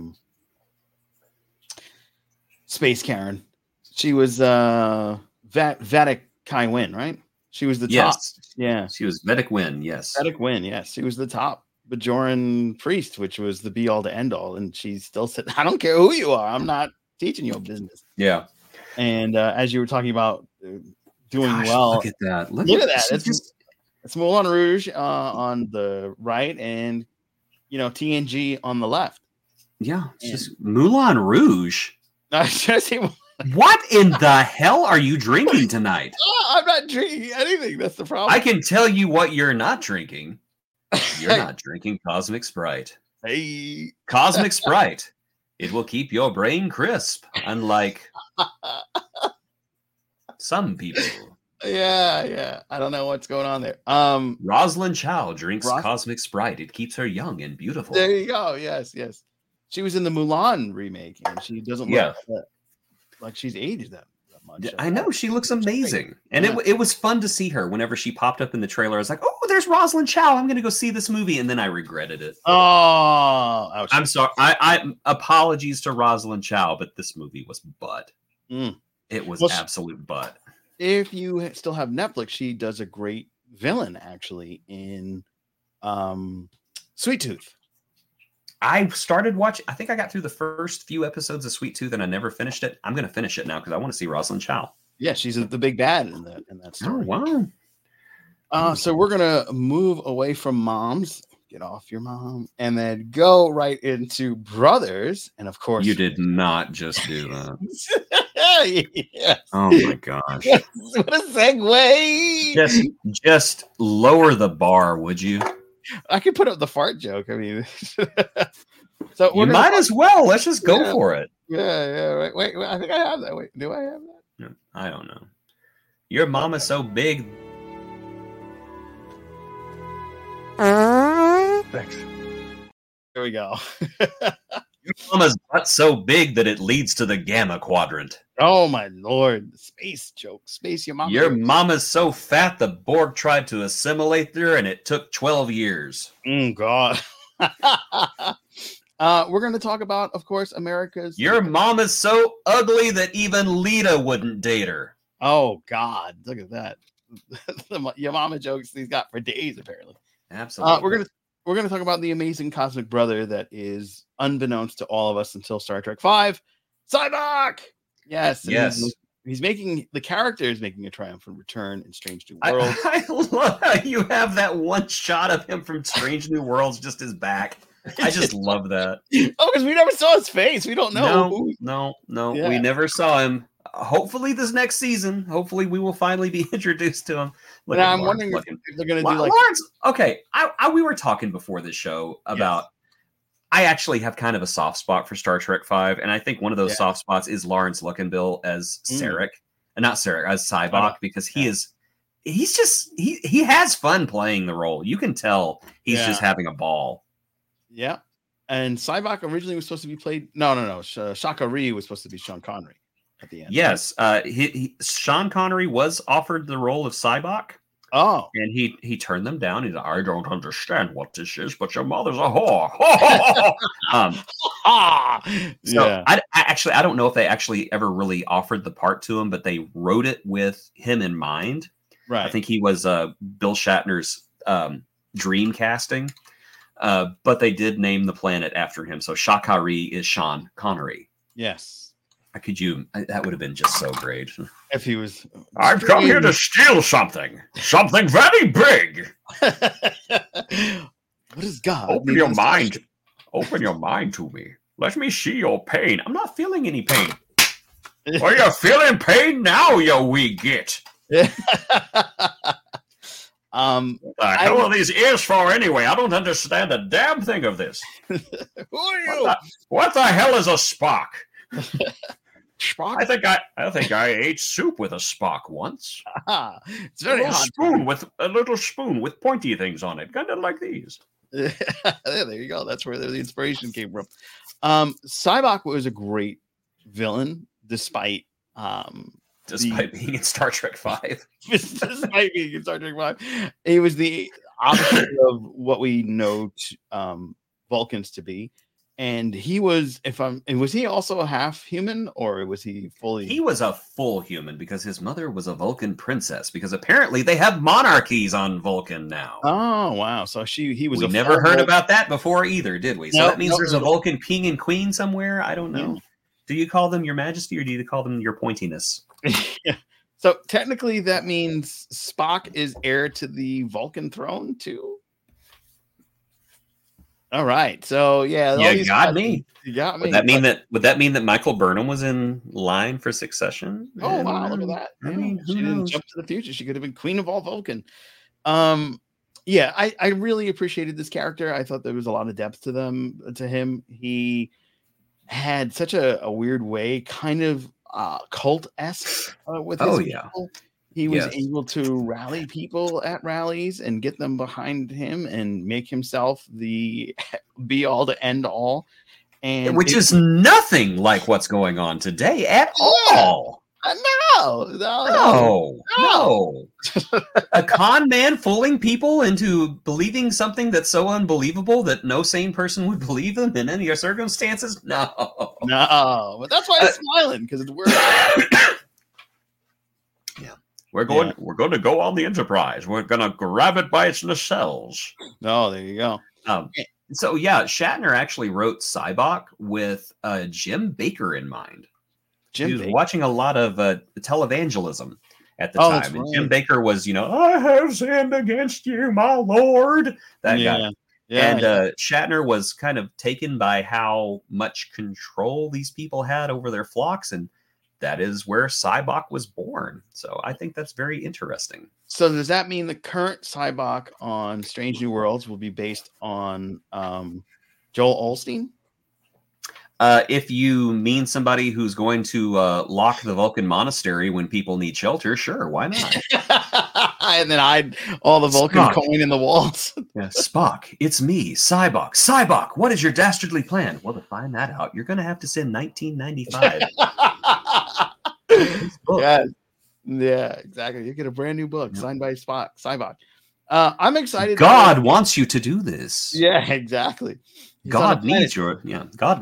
Space Karen. She was Vedic Kai Wynn, right? She was the top. Yeah. She was Vedic Wynn, yes. Vedic Wynn, yes. She was the top Bajoran priest, which was the be all to end all, and she still said, I don't care who you are, I'm not teaching your business. Yeah. And as you were talking about doing well, look at that. Look at that. It's Moulin Rouge on the right, and TNG on the left. Yeah, it's just Moulin Rouge. What in the hell are you drinking tonight? I'm not drinking anything. That's the problem. I can tell you what you're not drinking. You're not drinking Cosmic Sprite. Hey, Cosmic Sprite. It will keep your brain crisp, unlike some people. Yeah. I don't know what's going on there. Rosalind Chow drinks Cosmic Sprite. It keeps her young and beautiful. There you go. Yes. She was in the Mulan remake, and she doesn't look like she's aged that much. I know, she looks amazing. And it was fun to see her whenever she popped up in the trailer. I was like, oh, there's Rosalind Chow. I'm going to go see this movie. And then I regretted it. Oh, I'm sorry. I apologies to Rosalind Chow, but this movie was butt. It was absolute butt. If you still have Netflix, she does a great villain, actually, in Sweet Tooth. I started watching. I think I got through the first few episodes of Sweet Tooth, and I never finished it. I'm going to finish it now because I want to see Rosalind Chow. Yeah, she's the big bad in that story. Oh, wow. So we're gonna move away from moms, get off your mom, and then go right into brothers. And of course, you did not just do that. Yes. Oh my gosh! Yes. What a segue! Just lower the bar, would you? I could put up the fart joke. I mean, so you might as well. Let's just go for it. Yeah. Right. Wait, I think I have that. Wait, do I have that? No, I don't know. Your mama's so big. Thanks. Here we go. Your mama's butt so big that it leads to the Gamma Quadrant. Oh my lord. Space joke. Space your mama. Your mama's so fat the Borg tried to assimilate her and it took 12 years. God. We're going to talk about, of course, America's... Your mama's so ugly that even Lita wouldn't date her. Oh God, look at that. The Yamama jokes he's got for days, apparently. Absolutely. We're gonna talk about the amazing cosmic brother that is unbeknownst to all of us until Star Trek V, Sybok. Yes, and Yes. he's making the character is making a triumphant return in Strange New Worlds. I love how you have that one shot of him from Strange New Worlds, just his back. I just love that. Oh, because we never saw his face. We don't know. No. Yeah. We never saw him. Hopefully this next season, hopefully we will finally be introduced to him. Now, I'm wondering if they're going to do like Lawrence. Okay, we were talking before the show about. Yes. I actually have kind of a soft spot for Star Trek V, and I think one of those soft spots is Lawrence Luckinbill as Sarek, and not Sarek as Sybok, because he has fun playing the role. You can tell he's just having a ball. Yeah, and Sybok originally was supposed to be played. No. Shaka Ree was supposed to be Sean Connery at the end. Yes, Sean Connery was offered the role of Sybok. Oh, and he turned them down. He's like, I don't understand what this is, but your mother's a whore. So I don't know if they actually ever really offered the part to him, but they wrote it with him in mind. Right. I think he was Bill Shatner's dream casting, but they did name the planet after him. So Shakari is Sean Connery. Yes. That would have been just so great. If he was, I've come here to steal something very big. What is God? Open your mind to me. Let me see your pain. I'm not feeling any pain. Are you feeling pain now, you wee git? The hell are these ears for anyway? I don't understand a damn thing of this. Who are you? What the hell is a Spock? Spock? I think I ate soup with a Spock once. It's very hot. A little spoon with pointy things on it, kind of like these. There you go. That's where the inspiration came from. Sybok was a great villain, despite being in Star Trek V. Despite being in Star Trek V, he was the opposite of what we know Vulcans to be. And he was, was he also a half human, or was he fully? He was a full human because his mother was a Vulcan princess. Because apparently they have monarchies on Vulcan now. Oh wow! So he was. We never heard about that before either, did we? So that means there's a Vulcan king and queen somewhere. I don't know. Yeah. Do you call them your Majesty, or do you call them your pointiness? Yeah. So technically, that means Spock is heir to the Vulcan throne too. All right, so you got me. You got me. Would that mean that Michael Burnham was in line for succession? Oh wow, look at that! I mean, she didn't jump to the future. She could have been Queen of all Vulcan. I really appreciated this character. I thought there was a lot of depth to him. He had such a weird way, kind of cult-esque with his people. He was able to rally people at rallies and get them behind him and make himself the be all to end all. And which is nothing like what's going on today at all. No. A con man fooling people into believing something that's so unbelievable that no sane person would believe them in any circumstances? No. But that's why I'm smiling, because it's weird. We're going to go on the Enterprise. We're going to grab it by its nacelles. Oh, there you go. So, Shatner actually wrote Sybok with Jim Baker in mind. He was watching a lot of televangelism at the time. And Jim Baker was, I have sinned against you, my Lord. That guy. Shatner was kind of taken by how much control these people had over their flocks, and that is where Sybok was born. So I think that's very interesting. So does that mean the current Sybok on Strange New Worlds will be based on Joel Osteen? If you mean somebody who's going to lock the Vulcan monastery when people need shelter, sure, why not? And then hide all the Vulcan coin in the walls. Spock, it's me, Sybok. Sybok, what is your dastardly plan? Well, to find that out, you're going to have to send 1995. Yeah, exactly. You get a brand new book signed by Sybok. I'm excited. God wants you to do this. Yeah, exactly. God needs your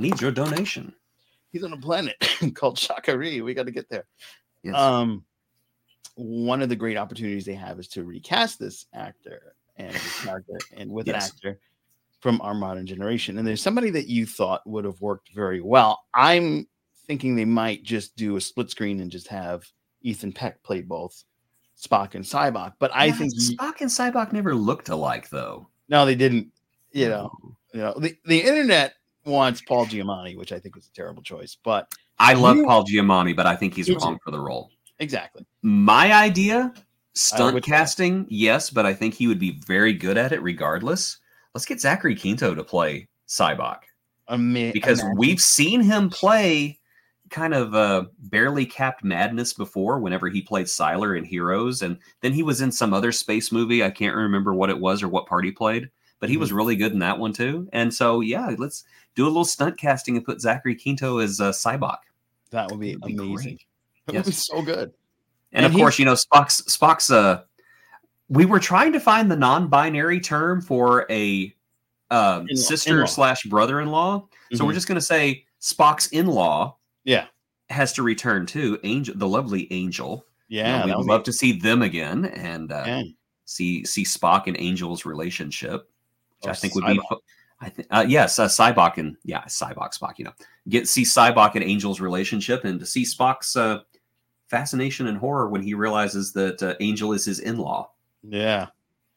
donation. He's on a planet called Shaka Ree. We got to get there. Yes. one of the great opportunities they have is to recast this actor and this character and with an actor from our modern generation. And there's somebody that you thought would have worked very well. I'm thinking they might just do a split screen and just have Ethan Peck play both Spock and Sybok. But I think Spock and Sybok never looked alike, though. No, they didn't. The internet wants Paul Giamatti, which I think was a terrible choice. But I love Paul Giamatti, but I think he's wrong for the role. Exactly. My idea, stunt casting, yes, but I think he would be very good at it regardless. Let's get Zachary Quinto to play Sybok. Because we've seen him play kind of barely capped madness before whenever he played Sylar in Heroes. And then he was in some other space movie. I can't remember what it was or what part he played, but he was really good in that one too. And so, yeah, let's do a little stunt casting and put Zachary Quinto as Sybok. That would be amazing. It would be so good. And of course, Spock's we were trying to find the non-binary term for a sister/brother-in-law. So we're just going to say Spock's in-law has to return too. The lovely Angel. Yeah. We'd love to see them again and see Spock and Angel's relationship, which I think would be Sybok and Sybok Spock, see Sybok and Angel's relationship and to see Spock's fascination and horror when he realizes that Angel is his in-law. Yeah.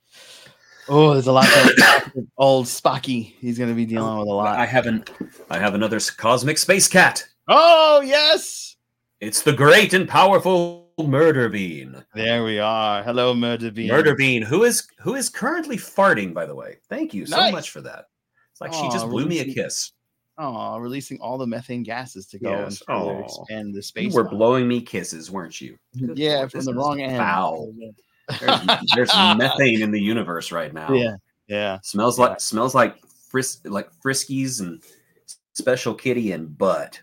Oh, there's a lot of old Spocky. He's going to be dealing with a lot. I have another cosmic space cat. Oh, yes. It's the great and powerful Murder Bean. There we are. Hello, Murder Bean. Murder Bean, who is currently farting, by the way. Thank you so much for that. It's like she just blew me a kiss. Oh, releasing all the methane gases to go and further expand the space. You were blowing me kisses, weren't you? Yeah, from the wrong end. Foul. There's methane in the universe right now. Yeah. Smells like Friskies and Special Kitty and butt.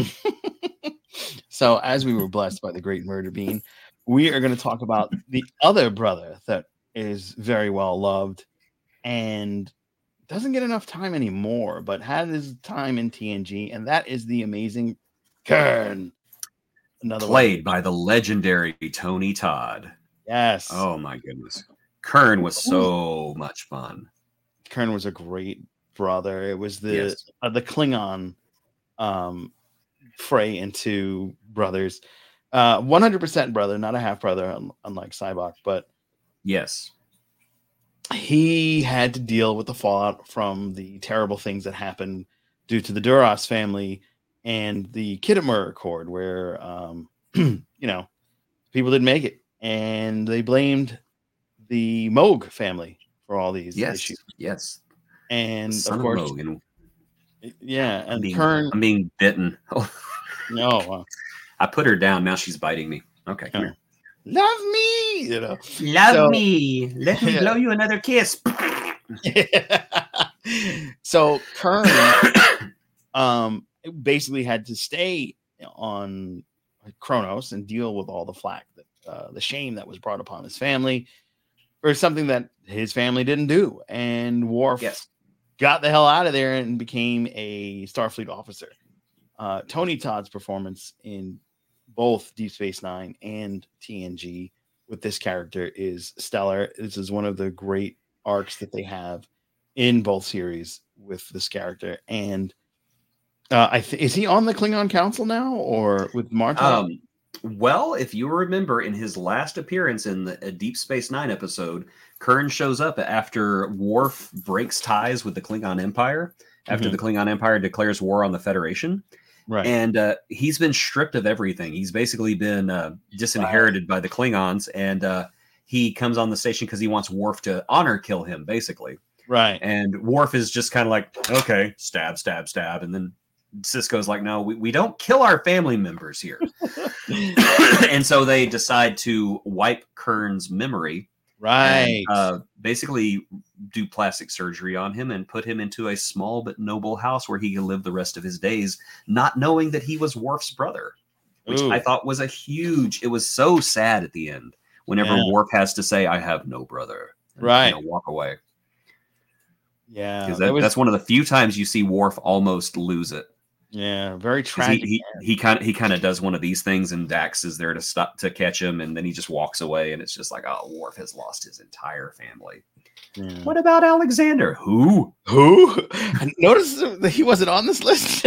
So, as we were blessed by the great Murder Bean, we are going to talk about the other brother that is very well loved and doesn't get enough time anymore, but had his time in TNG, and that is the amazing Kurn. Played by the legendary Tony Todd. Yes. Oh my goodness. Kurn was so much fun. Kurn was a great brother. It was the Klingon fray into brothers. 100% brother, not a half brother, unlike Sybok, but yes. He had to deal with the fallout from the terrible things that happened due to the Duras family and the Khitomer Accord, where people didn't make it, and they blamed the Moog family for all these issues. Yes, and Son of course, Moog and Kurn. I'm being bitten. No, I put her down. Now she's biting me. Okay, come here. Love me, Love me. Let me blow you another kiss. So Kurn basically had to stay on Kronos and deal with all the flack, the shame that was brought upon his family for something that his family didn't do. And Worf got the hell out of there and became a Starfleet officer. Tony Todd's performance in both Deep Space Nine and TNG with this character is stellar. This is one of the great arcs that they have in both series with this character. And is he on the Klingon Council now, or with Marta? Well, if you remember, in his last appearance in the Deep Space Nine episode, Kurn shows up after Worf breaks ties with the Klingon Empire, after the Klingon Empire declares war on the Federation. Right. And he's been stripped of everything. He's basically been disinherited by the Klingons, and he comes on the station because he wants Worf to honor kill him, basically. Right. And Worf is just kind of like, okay, stab, stab, stab. And then Sisko's like, no, we don't kill our family members here. And so they decide to wipe Kurn's memory. Right. And, basically do plastic surgery on him and put him into a small but noble house where he could live the rest of his days, not knowing that he was Worf's brother, which I thought was it was so sad at the end whenever Worf has to say, I have no brother. And, right. Walk away. Yeah. Because that's one of the few times you see Worf almost lose it. Yeah, very 'Cause tragic. he kind of does one of these things, and Dax is there to stop to catch him, and then he just walks away, and it's just like, oh, Worf has lost his entire family. Yeah. What about Alexander? Who? Notice that he wasn't on this list.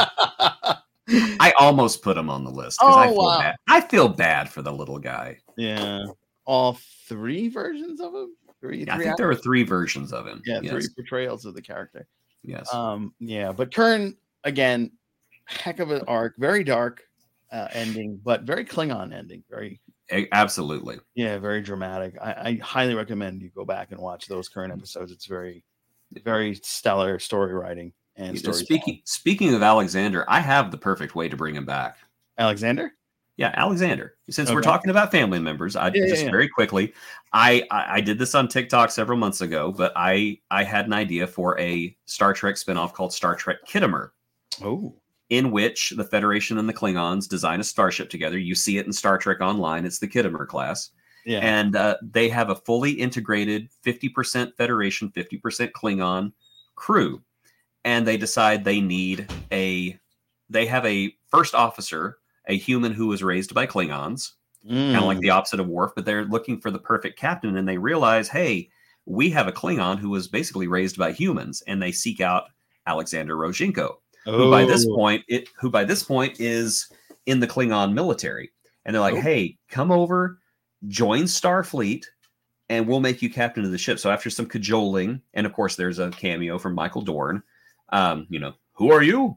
I almost put him on the list because Oh, wow. bad. I feel bad for the little guy. Yeah, all 3 versions of him. Three. I think there were 3 versions of him. Yeah, yes. 3 portrayals of the character. Yes. Yeah, but Kurn again, heck of an arc, very dark ending, but very Klingon ending. Very Absolutely. Yeah, very dramatic. I highly recommend you go back and watch those current episodes. It's very, very stellar story writing and story. Speaking of Alexander, I have the perfect way to bring him back. Alexander? Yeah, Alexander. Since we're talking about family members, very quickly, I did this on TikTok several months ago, but I had an idea for a Star Trek spinoff called Star Trek Khitomer. Oh. In which the Federation and the Klingons design a starship together. You see it in Star Trek Online. It's the Khitomer class. Yeah. And they have a fully integrated 50% Federation, 50% Klingon crew. And they decide they have a first officer, a human who was raised by Klingons, kind of like the opposite of Worf, but they're looking for the perfect captain. And they realize, hey, we have a Klingon who was basically raised by humans. And they seek out Alexander Rozhenko. Who by this point is in the Klingon military, and they're like, "Hey, come over, join Starfleet, and we'll make you captain of the ship." So after some cajoling, and of course there's a cameo from Michael Dorn. Who are you?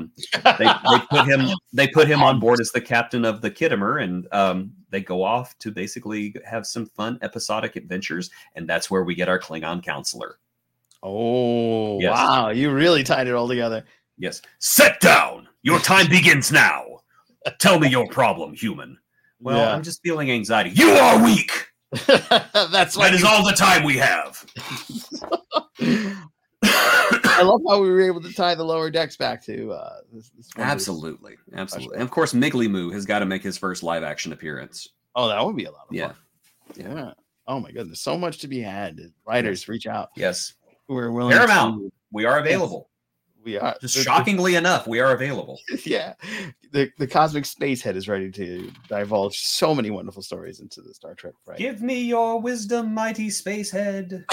They put him on board as the captain of the Khitomer, and they go off to basically have some fun episodic adventures, and that's where we get our Klingon counselor. Oh, yes. Wow! You really tied it all together. Yes. Sit down. Your time begins now. Tell me your problem, human. Well, I'm just feeling anxiety. You are weak. That is all the time we have. I love how we were able to tie the lower decks back to this Absolutely. And of course, Miggly Moo has got to make his first live action appearance. Oh, that would be a lot of fun. Yeah. Oh my goodness, so much to be had. Writers, reach out. Yes. We're willing. Paramount. We are available. Yes. We are. Just shockingly enough, we are available. Yeah. The Cosmic Space Head is ready to divulge so many wonderful stories into the Star Trek. Right? Give me your wisdom, mighty Space Head.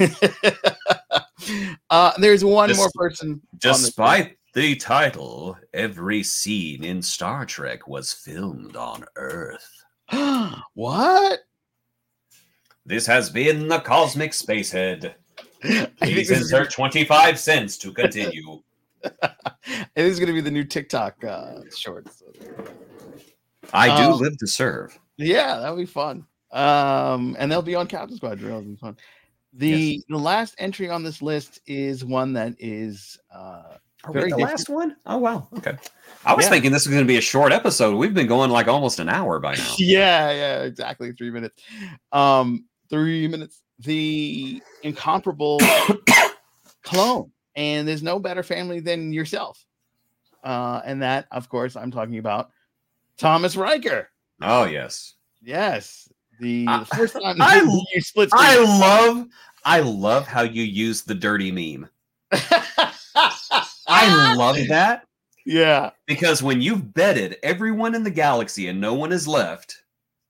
There's one more person. Despite the title, every scene in Star Trek was filmed on Earth. What? This has been the Cosmic Space Head. Please insert 25 cents to continue. It is going to be the new TikTok shorts. I do live to serve. Yeah, that'll be fun. And they'll be on Captain Squad. That'll be fun. The last entry on this list is one that is very last one. Oh wow, okay. I was thinking this was going to be a short episode. We've been going like almost an hour by now. Yeah, exactly. 3 minutes. 3 minutes. The incomparable clone, and there's no better family than yourself. And that, of course, I'm talking about Thomas Riker. Oh yes. The first time you split screen. I love how you use the dirty meme. I love that. Yeah. Because when you've bedded everyone in the galaxy and no one is left,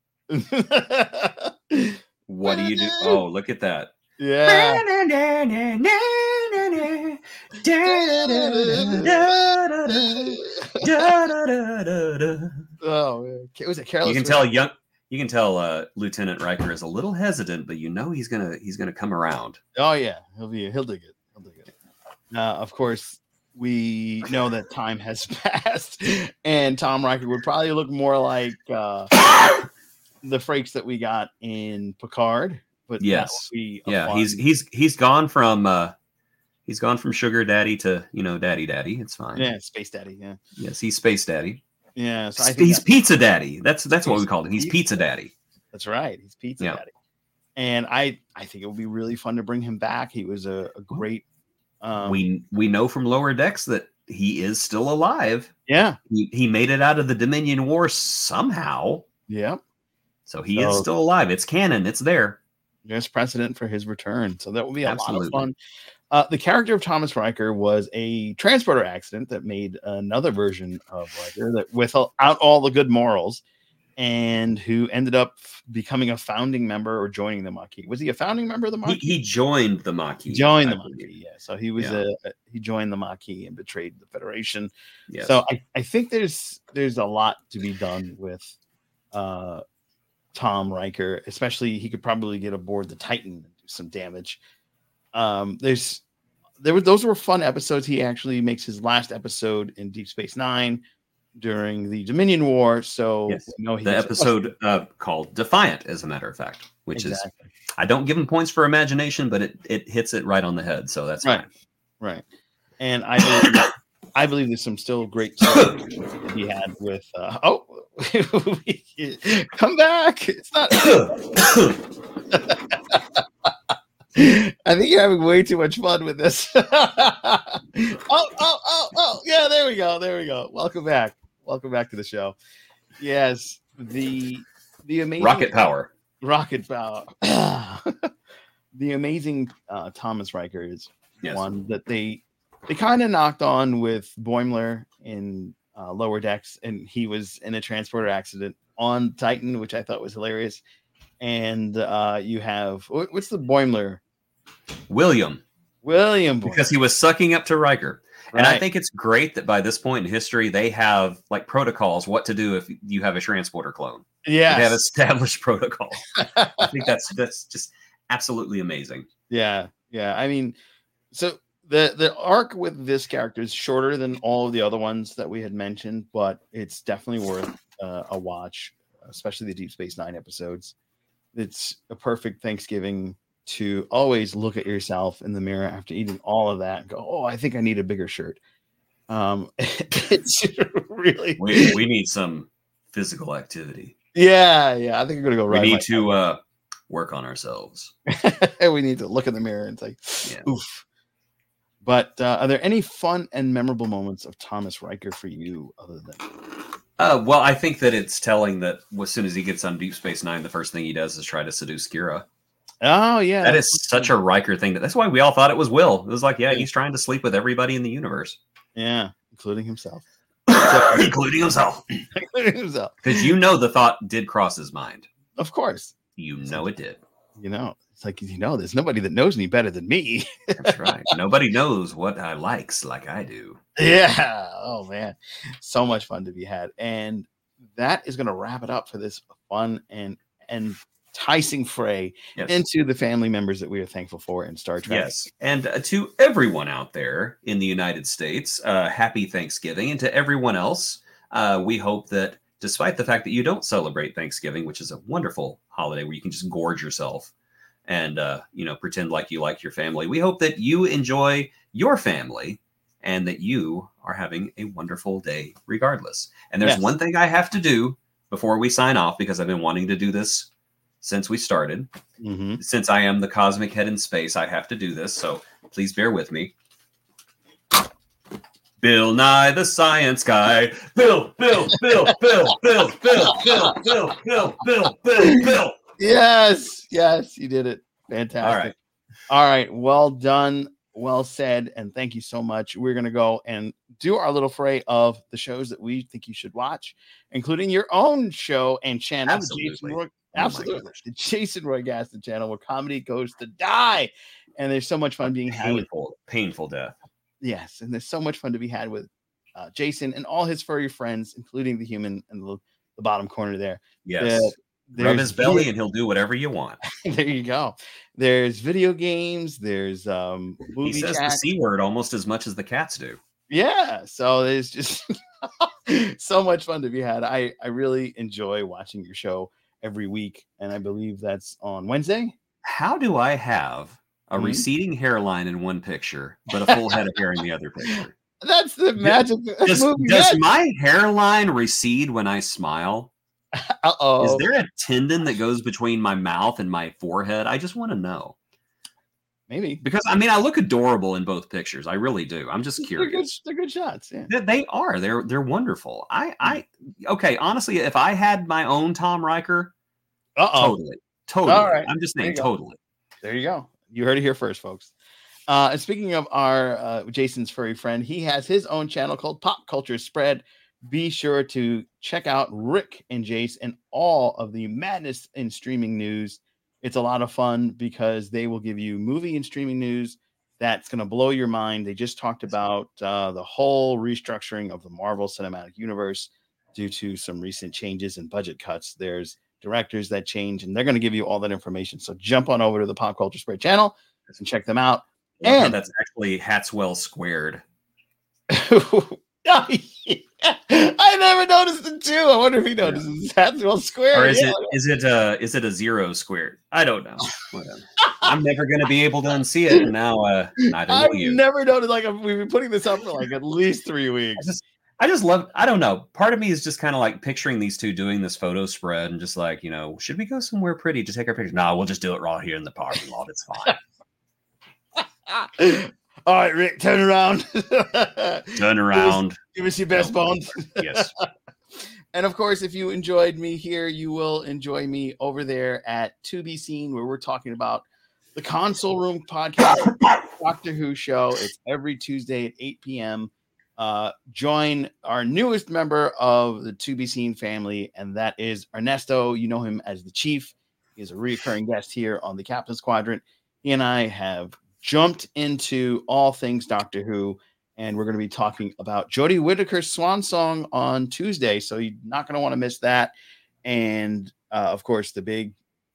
what do you do? Oh, look at that. Yeah. Oh, was it Careless? You can tell Lieutenant Riker is a little hesitant, but you know he's gonna come around. Oh yeah, he'll dig it. Of course, we know that time has passed, and Tom Riker would probably look more like the Frakes that we got in Picard. But yes, he's gone from sugar daddy to daddy. It's fine. Yeah, space daddy. Yeah. Yes, he's space daddy. Yeah, so he's pizza daddy. That's what we called him. He's pizza daddy. That's right. He's pizza daddy. And I think it would be really fun to bring him back. He was a great. We know from Lower Decks that he is still alive. Yeah, he made it out of the Dominion War somehow. Yeah, so he is still alive. It's canon. It's there. There's precedent for his return, so that will be a lot of fun. The character of Thomas Riker was a transporter accident that made another version of Riker that without all the good morals, and who ended up becoming a founding member or joining the Maquis. Was he a founding member of the Maquis? He joined the Maquis. Joined I the believe. Maquis, yeah. So he was he joined the Maquis and betrayed the Federation. Yes. So I think there's a lot to be done with Tom Riker, especially he could probably get aboard the Titan and do some damage. Those were fun episodes. He actually makes his last episode in Deep Space Nine during the Dominion War. So yes. The episode called Defiant, as a matter of fact, which is, I don't give him points for imagination, but it hits it right on the head. So that's right. Fine. Right. And I believe there's some still great stuff to be had with come back. It's not I think you're having way too much fun with this. Oh, yeah, there we go. Welcome back to the show. Yes, the amazing rocket power. The amazing Thomas Riker is one that they kind of knocked on with Boimler in Lower Decks, and he was in a transporter accident on Titan, which I thought was hilarious. And you have what's the Boimler? William Boimler. Because he was sucking up to Riker. Right. And I think it's great that by this point in history, they have like protocols, what to do if you have a transporter clone. Yeah. They have established protocol. I think that's just absolutely amazing. Yeah. Yeah. I mean, so the arc with this character is shorter than all of the other ones that we had mentioned, but it's definitely worth a watch, especially the Deep Space Nine episodes. It's a perfect Thanksgiving to always look at yourself in the mirror after eating all of that and go, oh, I think I need a bigger shirt. It's really we need some physical activity. Yeah, I think I'm gonna go right. We need to work on ourselves. And we need to look in the mirror and say, oof. But are there any fun and memorable moments of Thomas Riker for you other than well, I think that it's telling that as soon as he gets on Deep Space Nine, the first thing he does is try to seduce Kira. Oh, yeah. That is such a Riker thing. That's why we all thought it was Will. It was like, he's trying to sleep with everybody in the universe. Yeah, including himself. Including himself. Because the thought did cross his mind. Of course. It did. It's like, there's nobody that knows me better than me. That's right. Nobody knows what I likes like I do. Yeah. Oh, man. So much fun to be had. And that is going to wrap it up for this fun and enticing fray into the family members that we are thankful for in Star Trek. Yes. And to everyone out there in the United States, happy Thanksgiving. And to everyone else, we hope that despite the fact that you don't celebrate Thanksgiving, which is a wonderful holiday where you can just gorge yourself and, pretend like you like your family, we hope that you enjoy your family and that you are having a wonderful day regardless. And there's one thing I have to do before we sign off, because I've been wanting to do this since we started. Mm-hmm. Since I am the cosmic head in space, I have to do this. So please bear with me. Bill Nye the Science Guy. Bill. Yes, you did it. Fantastic. All right. Well done. Well said. And thank you so much. We're going to go and do our little fray of the shows that we think you should watch, including your own show and channel. Absolutely. The Jason Roy Gaston channel, where comedy goes to die. And there's so much fun being had. Painful death. Yes. And there's so much fun to be had with Jason and all his furry friends, including the human in the bottom corner there. Yes. Rub his belly and he'll do whatever you want. There you go. There's video games. There's movie He says chat. the C word almost as much as the cats do. Yeah. So there's just so much fun to be had. I really enjoy watching your show every week. And I believe that's on Wednesday. How do I have a receding hairline in one picture, but a full head of hair in the other picture? That's the magic. Does my hairline recede when I smile? Uh-oh. Is there a tendon that goes between my mouth and my forehead? I just want to know. Maybe. Because, I look adorable in both pictures. I really do. I'm just curious. They're good shots. Yeah. They are. They're wonderful. Okay, honestly, if I had my own Tom Riker, totally. All right. I'm just saying, totally. There you go. You heard it here first, folks. And speaking of our Jason's furry friend, he has his own channel called Pop Culture Spread. Be sure to check out Rick and Jace and all of the madness in streaming news. It's a lot of fun because they will give you movie and streaming news that's going to blow your mind. They just talked about the whole restructuring of the Marvel Cinematic Universe due to some recent changes and budget cuts. There's directors that change, and they're going to give you all that information. So jump on over to the Pop Culture Spread channel and check them out. And that's actually Hatswell squared. I never noticed it too. I wonder if he notices Hatswell squared. Or is it a zero squared? I don't know. Whatever. I'm never going to be able to unsee it. And now neither will you. I've never noticed. Like we've been putting this up for like at least 3 weeks. I just love. I don't know. Part of me is just kind of like picturing these two doing this photo spread and just like, should we go somewhere pretty to take our picture? No, we'll just do it right here in the parking lot. It's fine. All right, Rick, turn around. Turn around. Give us your best bones. Yes. And of course, if you enjoyed me here, you will enjoy me over there at To Be Seen, where we're talking about the Console Room podcast, Doctor Who show. It's every Tuesday at 8 p.m. Join our newest member of the To Be Seen family, and that is Ernesto. You know him as the Chief. He's a recurring guest here on the Captain's Quadrant. He and I have jumped into all things Doctor Who, and we're going to be talking about Jodie Whittaker's swan song on Tuesday, so you're not going to want to miss that. And of course, the big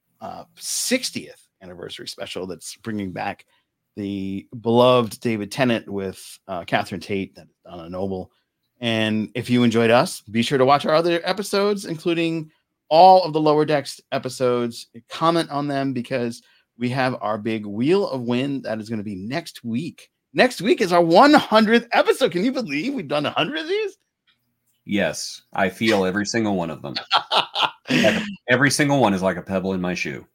60th anniversary special that's bringing back the beloved David Tennant with Catherine Tate, that is Donna Noble. And if you enjoyed us, be sure to watch our other episodes, including all of the Lower Decks episodes. Comment on them because we have our big Wheel of Wind that is going to be next week. Next week is our 100th episode. Can you believe we've done 100 of these? Yes, I feel every single one of them. Every single one is like a pebble in my shoe.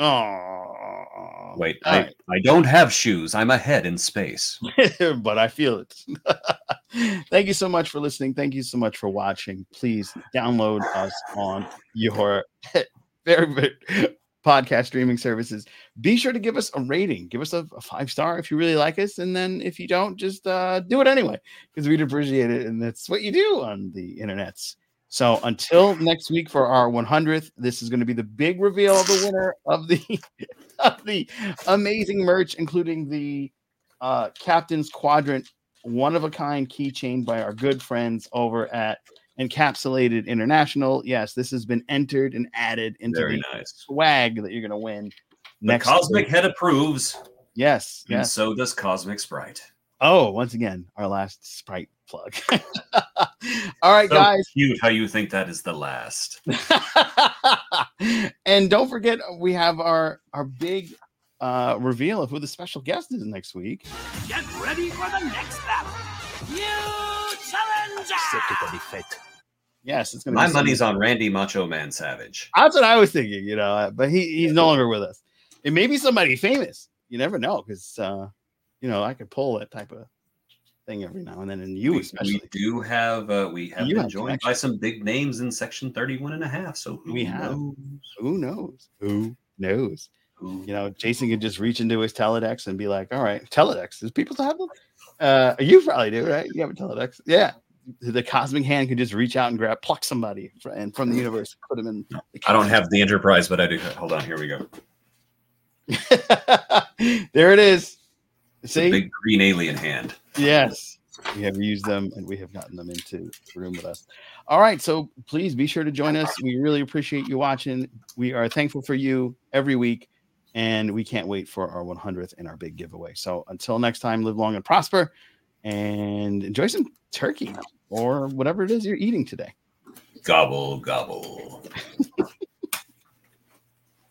Oh, wait, I don't have shoes. I'm a head in space. But I feel it. Thank you so much for listening. Thank you so much for watching. Please download us on your favorite podcast streaming services. Be sure to give us a rating. Give us a 5-star if you really like us. And then if you don't, just do it anyway, because we'd appreciate it. And that's what you do on the internets. So until next week for our 100th, this is going to be the big reveal of the winner of the amazing merch, including the Captain's Quadrant one-of-a-kind keychain by our good friends over at Encapsulated International. Yes, this has been entered and added into the swag that you're going to win. The Cosmic Head approves. Yes. And so does Cosmic Sprite. Oh, once again, our last Sprite plug. All right, so guys. Cute how you think that is the last. And don't forget, we have our big reveal of who the special guest is next week. Get ready for the next battle. New challenger. Yes, it's gonna. My money's on Randy Macho Man Savage. That's what I was thinking, but he's no longer with us. It may be somebody famous. You never know, because I could pull that type of thing every now and then, and especially. We have been joined by some big names in section 31.5. So who knows? Jason could just reach into his Teledex and be like, all right, Teledex, does people still have them? You probably do, right? You have a Teledex. Yeah. The cosmic hand could just reach out and pluck somebody from the universe, put them in. I don't have the Enterprise, but I do. Hold on, here we go. There it is. See? A big green alien hand. Yes. We have used them and we have gotten them into the room with us. All right. So please be sure to join us. We really appreciate you watching. We are thankful for you every week, and we can't wait for our 100th and our big giveaway. So until next time, live long and prosper and enjoy some turkey or whatever it is you're eating today. Gobble, gobble.